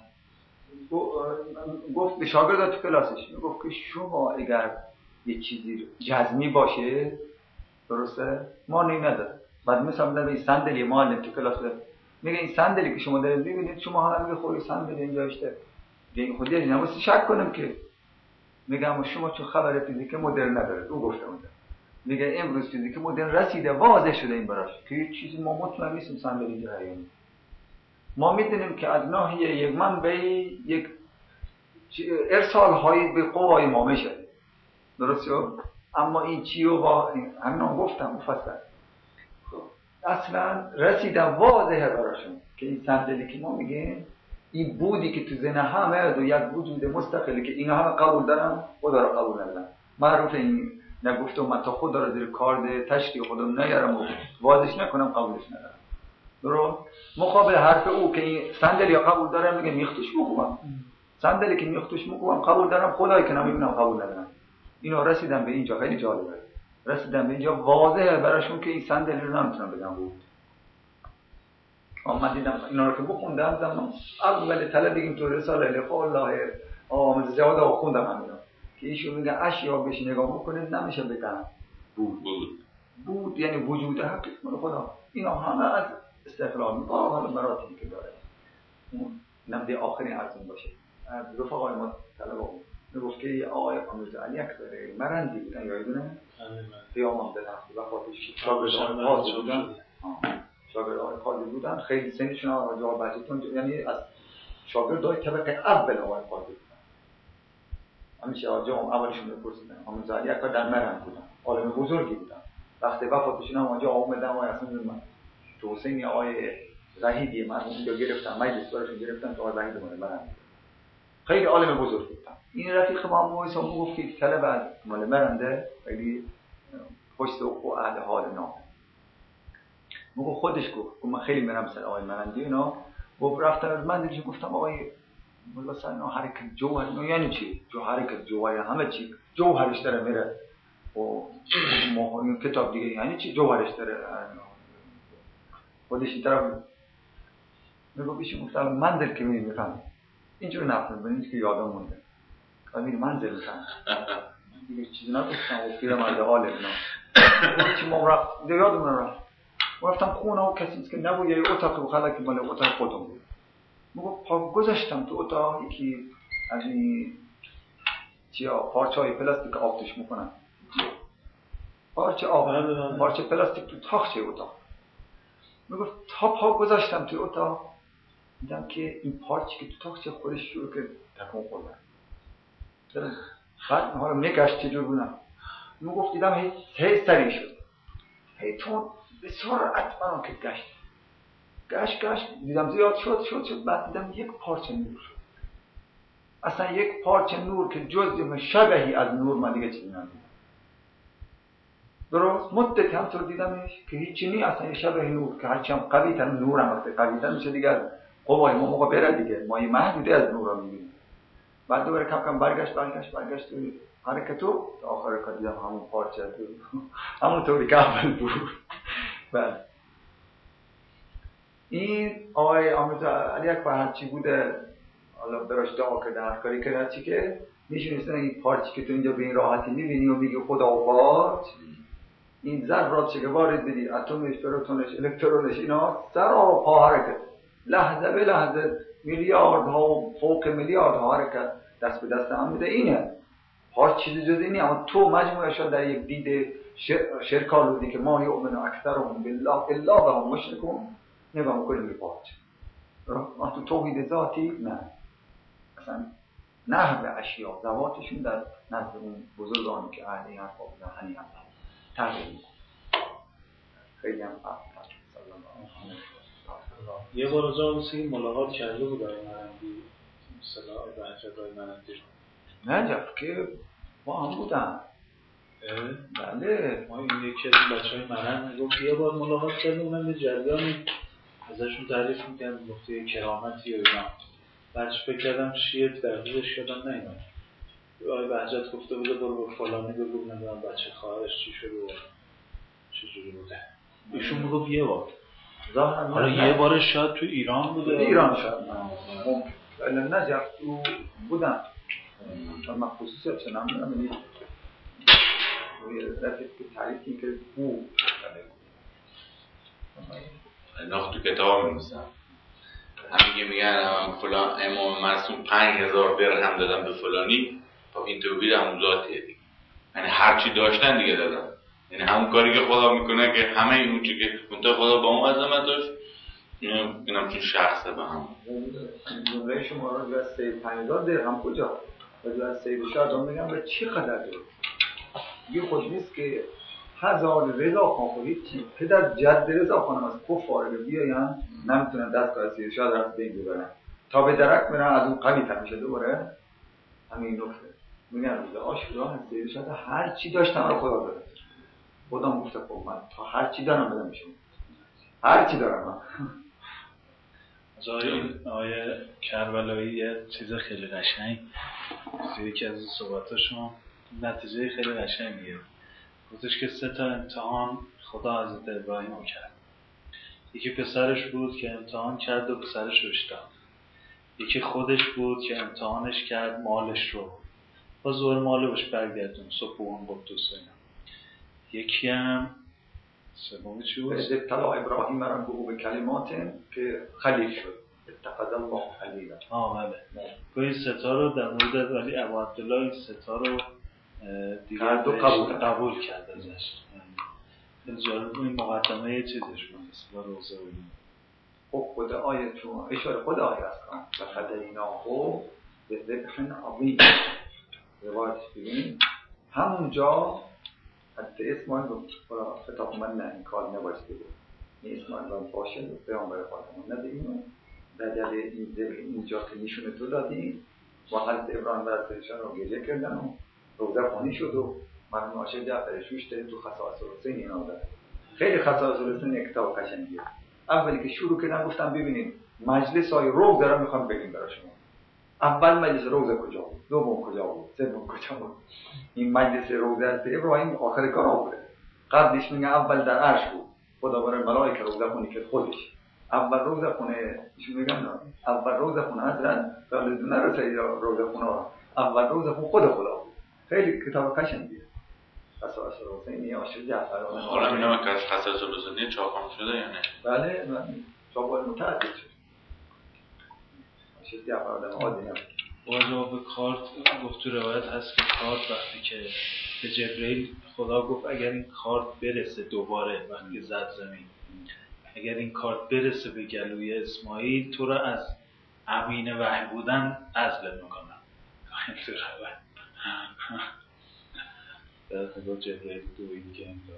گفت به شاگرد تو کلاسش گفت که شما اگر یه چیزی جزمی باشه درسته ما نداره. بعد مثلا در این صندلی معلم تو کلاس میگه این صندلی که شما دارید میبینید شما هم میگه خب صندلی اینجا اشته این خودی نمیشه شک کنم که میگم شما چون خبر فیزیک مدرن ندارید. او گفته بود میگه امروز فیزیک مدرن رسیده واضح شده این براش که هیچ چیزی ما مطمئن نیستیم صندلی جریانی. ما میدونیم که از ناحیه یک منبع یک ارسال هایی به قوای ما میشه درسته، اما این چی رو با همین گفتم مفصل اصلا رسیده واضحه براشون که این صندلی که ما میگیم این بودی که تو ذهن همه دو یک وجود مستقلی که اینا همه قبول دارن خدا رو قبول ندارن. معروف این نگفتم من تا خدا رو زیر کار ده تشکیل خودم نیارم و واضحش نکنم قبولش ندارم. درست مقابل حرف او که این صندلی قبول دارم میگه میختش میکنم، صندلی که میختش میکنم قبول دارم، خدایی که نمیبینم قبول ندارم. اینا رسیدن به اینجا خیلی جالبه، رسیدن به اینجا واضحه براشون که این صندلی رو نمیتونم بگم بود. من دیدم اینا رو که بخوندم زمان اول طلب بگیم تو رساله لقاء الله آمد جواد رو خوندم همینا که ایشون میگه اشیا بهش نگاه بکنید نمیشه بگم بود یعنی وجود حقیقی خدا. اینا همه از استقلال میگه حالا مراتبی که داره نمده آخرین ارزون باشه. رفقای ما طلبه میگفت که یه آقای آموز علی اکبر مرندی بودن یادونه قیامم به نفت وفاتش شاگردان قاضی بودن، شاگردان قاضی بودن خیلی سنشون آقای جواب بچه‌تون یعنی از شاگردای طبقه اول آقای قاضی بودن. همیشه آقای اولشون بپرسیدن آموز علی اکبر در مرند بودن، عالم بزرگی بودن. وقتی وفاتشون هم آنجا آمدن آقای اصلا من تو حسینی آقای زهیدی مرحوم اینجا گرفتن مجلس براشون گرفتن که آقای زهید مرند خیلی عالم بزرگ بودن. این رفیق ما مویسا گفت که طلب از مال مرنده خیلی خوش ذوق و اهل حال نام موقع خودش گفت من خیلی میرم سر آقای مرندی اینا گفت رفتن از من دیگه گفتم آقای مولا سنا حرکت جوهر یعنی چی؟ جو حرکت جوهر همه چی جوهرش داره میره و ما کتاب دیگه یعنی چی جوهرش داره خودش این طرف میگه بیشون مثلا منزل که میفهم اینجور نفرم بینید که یادم مونده امیر منزل میفهم دیگه چیزی نگفتم و پیرم از حال اینا چی ما رفت یادم رفت رفتم خونه و کسی که نبود یه اتاق بخلا که مال اتاق خودم بود میگه پا گذاشتم تو اتاق یکی از این چیا پارچه های پلاستیک آفتش میکنن پارچه پلاستیک تو تاخچه اتاق میگه تا پا گذاشتم تو اتاق دیدم که این پارچی که تو تاقچه خودش شروع که تکون خوردن. بعد حالا میگشت چجور بودم گفت دیدم هی سریع شد، هی تون به سرعت منو که گشت دیدم زیاد شد. بعد دیدم یک پارچه نور شد، اصلا یک پارچه نور که جز شبهی از نور من دیگه چیزی ندیدم. درست مدتی همطور دیدمش که هیچی نی، اصلا یه شبه نور که هرچی هم قوی تر نور هم وقتی قوی تر میشه دیگه قوای ما موقع بره دیگه، ما یه محدوده از نور رو میبینیم. بعد دوباره کم برگشت توی حرکتو تا آخر که دیدم همون پارچه همون طوری که اول بود. بله این آقای آموزا علی اکبر هرچی بوده حالا براش دعا کرده هر کاری کرده هرچی که میشونستن این پارچی که تو اینجا به این راحتی میبینی و میگی خدا باد، این ذرات که وارد بدی اتمش پروتونش الکترونش اینا سر و پا حرکت، لحظه به لحظه میلیاردها و فوق میلیاردها حرکت دست به دست هم میده. اینه هر چیزی جز اینی، اما تو مجموعه شد در یک دید شرکالودی که ما یؤمن اکثرهم بالله الا وهم مشرکون نگاه میکنیم به پارچه. ما تو توحید ذاتی نه، اصلا نحو اشیا ذواتشون در نزد اون بزرگانی که اهل این حرفا بودن هنی هم تغییر میکنه. خیلی هم یه بار از آنسی ملاقات کرده بود آقای مرندی صلاح بهجت آقای مرندی نجف که با هم بودن. بله ما این یکی از بچه های مرند گفت یه بار ملاقات کرده، اونم یه جریانی ازشون تعریف میکنم، گفته یه کرامتی یا اینا. بعدش فکر کردم شیعه دردش یادم نیمد. آقای بهجت گفته بوده برو با فلانی بگو نمیدونم بچه خواهرش چی شده و چجوری بوده. ایشون میگفت یه بار. حالا یه بارش شاید تو ایران بوده. ایران شاید ممکن. نجف تو بودن. من خصوصی چه نمیدونم رفت که تعریفی که بود ناخت تو کتاب می‌نویسن همین که میگن فلان امام معصوم 5000 درهم دادن به فلانی، خب این توحید همون ذاتیه دیگه، یعنی هر چی داشتن دیگه دادن، یعنی همون کاری که خدا میکنه که همه اون چیزی که منتها خدا با اون عظمتش اینم چون شخصه به هم. جمله شما رو از 5000 درهم کجا؟ از سید شاه میگم به چی قدر داره؟ یه خود نیست که هزار رضا خان خودی چی؟ پدر جد رضا خانم از کفار بیاین نمیتونن دستگاه سید شاه رفت بین ببرن تا به درک میرن از اون قوی تر میشه. دوباره همین نکته میگن روز عاشورا از سید شاه هر چی داشتن رو خدا داره. خدا گفته خب من تا هر چی دارم بدم میشم، هر چی دارم من. آقای کربلایی یه چیز خیلی قشنگ یکی از صحبتاشون نتیجه خیلی قشنگیه. گفتش که 3 تا امتحان خدا حضرت ابراهیم رو کرد. یکی پسرش بود که امتحان کرد و پسرش رو اشتاد. یکی خودش بود که امتحانش کرد مالش رو با زور مالش برگردون سپوان قدوس اینا. یکی هم سومی چی بود؟ ابتلا ابراهیم مرم به کلمات که خلیل شد اتخذ الله خلیلا. بله. این 3 تا رو در مورد ولی ابو عبدالله این 3 تا رو دیگه قبول کرد ازش. خیلی جالب این مقدمه یه چیزش بود مثلا روزه و این. خب خود آیتون اشاره خود آیه است و فدیناه به ذبح عظیم. روایتش ببینید همونجا حتی اسماعیل رو خطاب من نه این کار نباشته بود، این اسماعیل رو باشه پیامبر خاتم ندیدیم در دل این ذبح اینجا که نشون تو دادیم و حضرت ابراهیم و حضرتشان رو گریه کردن و روزه خانی شد و مرحوم عاشق جعفر شوش داریم تو خصائص الحسین اینا داره. خیلی خصائص الحسین کتاب قشنگیه. اولی که شروع کردن گفتم ببینید مجلس های روز دارم میخوام بگیم برای شما. اول مجلس روزه کجا بود، دوم کجا بود، سوم کجا بود. این مجلس روزه از ابراهیم آخر کار آورده. قبلش میگه اول در عرش بود، خدا برای ملائکه روزه خونی که خودش اول روزه خونه ایشون میگن اول روزه خونه حضرت دونه رو سید روزه خونه اول روزه خونه خود خدا بود. خیلی کتاب قشنگیه. خصائص الحسینی عاشق جعفر. حالا اینا که از خصائص الحسینی چاپم شده یا نه؟ بله چاپای متعدد شد. عاشق جعفر آدم عادی نبود. واجب به کارت گفت تو روایت هست که کارت وقتی که به جبرئیل خدا گفت اگر این کارت برسه دوباره وقتی زد زمین اگر این کارت برسه به گلوی اسماعیل تو را از امین وحی بودن عزلت میکنم. در خدا جبرئیل دویی که این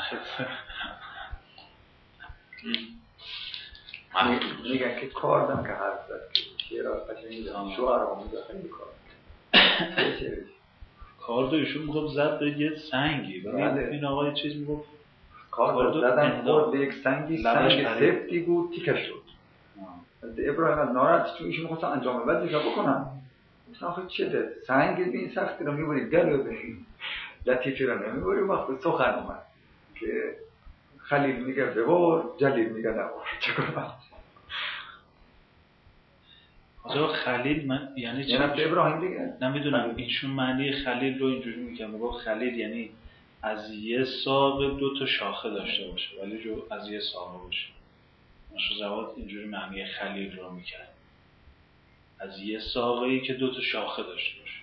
داده میگن که کاردم که حرف زد شعرها قشنگ شعرها میگه خیلی کارد ایشون میگفت زد به یه سنگی ولی این آقای چیز میگفت کارد زدن خورد به یک سنگی، سنگ سفتی بود تیکش شد. ابراهیم از ناراحت چون ایشون میخواستن انجام وظیفه بکنن گفتن آخه چه ده سنگ به این سختی رو میبرید گلو بشین لطیفی رو نمیبرید. وقت سخن اومد که خلیل میگه ببر جلیل میگه نبر چه کنم. آجا خلیل من یعنی چی؟ یعنی ابراهیم دیگه نمیدونم ایشون معنی خلیل رو اینجوری میگه میگه خلیل یعنی از یه ساق 2 شاخه داشته باشه ولی جو از یه ساقه باشه. ماشو جواد اینجوری معنی خلیل رو میکرد از یه ساقه‌ای که 2 شاخه داشته باشه.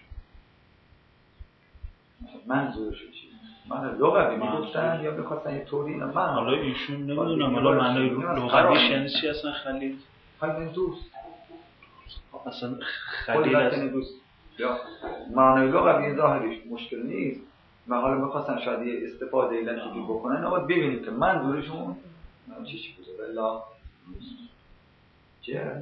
منظورش چیه؟ من لغوی میگفتن یا میخواستن یه طوری اینا من حالا ایشون نمیدونم حالا معنی لغویش یعنی چی اصلا خلیل؟ خلیل دوست اصلا خلیل از دوست یا معنی لغوی ظاهرش مشکل نیست. من حالا میخواستن شاید یه استفاده لطیفی بکنن اما ببینید که منظورشون چی بوده. والله چه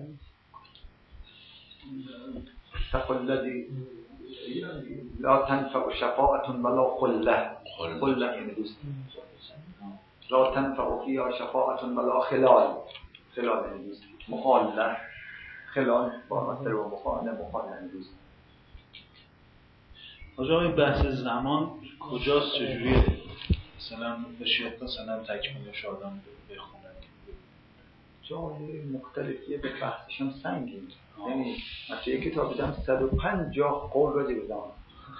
اتقوا الذی لا تنفع شفاعة ولا خله. خله یعنی دوست. لا تنفع فیها شفاعة ولا خلال. خلال یعنی دوست. مخاله خلال با مصدر و مخاله یعنی دوست. آجا این بحث زمان کجاست چجوریه؟ مثلا بشه مثلا تکمیلش آدم بخونه جای مختلفیه به بحثش هم سنگین. یعنی مثلا یک کتاب دیدم 150 قول راجع به زمان.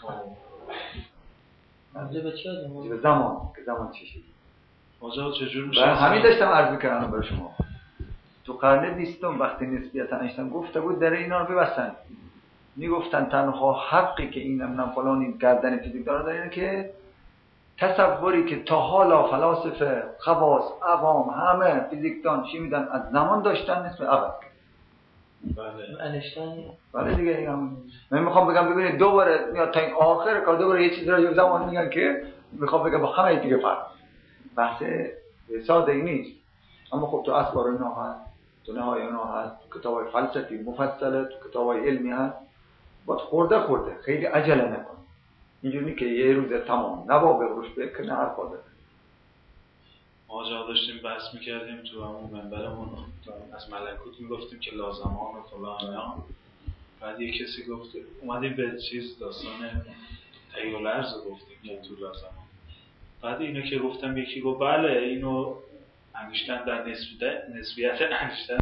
راجع به چی آدم؟ به زمان که زمان چی شد. آجا چجور میشه؟ همین داشتم عرض می‌کردم برای شما. تو قرن 20 وقتی نسبیت انیشتین گفته بود در اینا رو ببستن. میگفتن تنها حقی که این نمیدونم فلانی گردن فیزیک داره در اینه که تصوری که تا حالا فلاسفه، خواص، عوام همه فیزیکدان چی میدن از زمان داشتن نسبت عوض کرد. بله. انیشتین. بله دیگه من میخوام بگم ببینید دوباره میاد تا این آخر کار دوباره یه چیزی راجع به زمان میگن که میخوام بگم با همه دیگه فرق. بحث ساده‌ای نیست. اما خب تو اسرار اینا هست، تو نهایت اینا هست، تو کتاب‌های فلسفی مفصله، تو کتاب‌های علمی هست. باید خورده خیلی عجله نکن. اینجوری که یه روز تمام نبا بروش به کنه حرف آده. آجا داشتیم بحث میکردیم تو همون منبرمون از ملکوت میگفتیم که لازمان و فلان اینا. بعد یه کسی گفت اومدیم به چیز داستان تیولرز رو گفتیم که تو لازمان. بعد اینو که گفتم یکی گفت بله اینو انیشتین در نسبیت انیشتین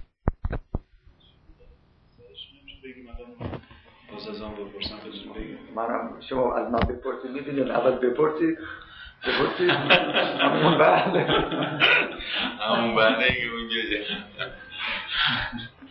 بگیم الان باز از آن بپرسم بزن بگیم منم شما از من بپرسید میدونید اول بپرسید همون بله همون بله که اونجا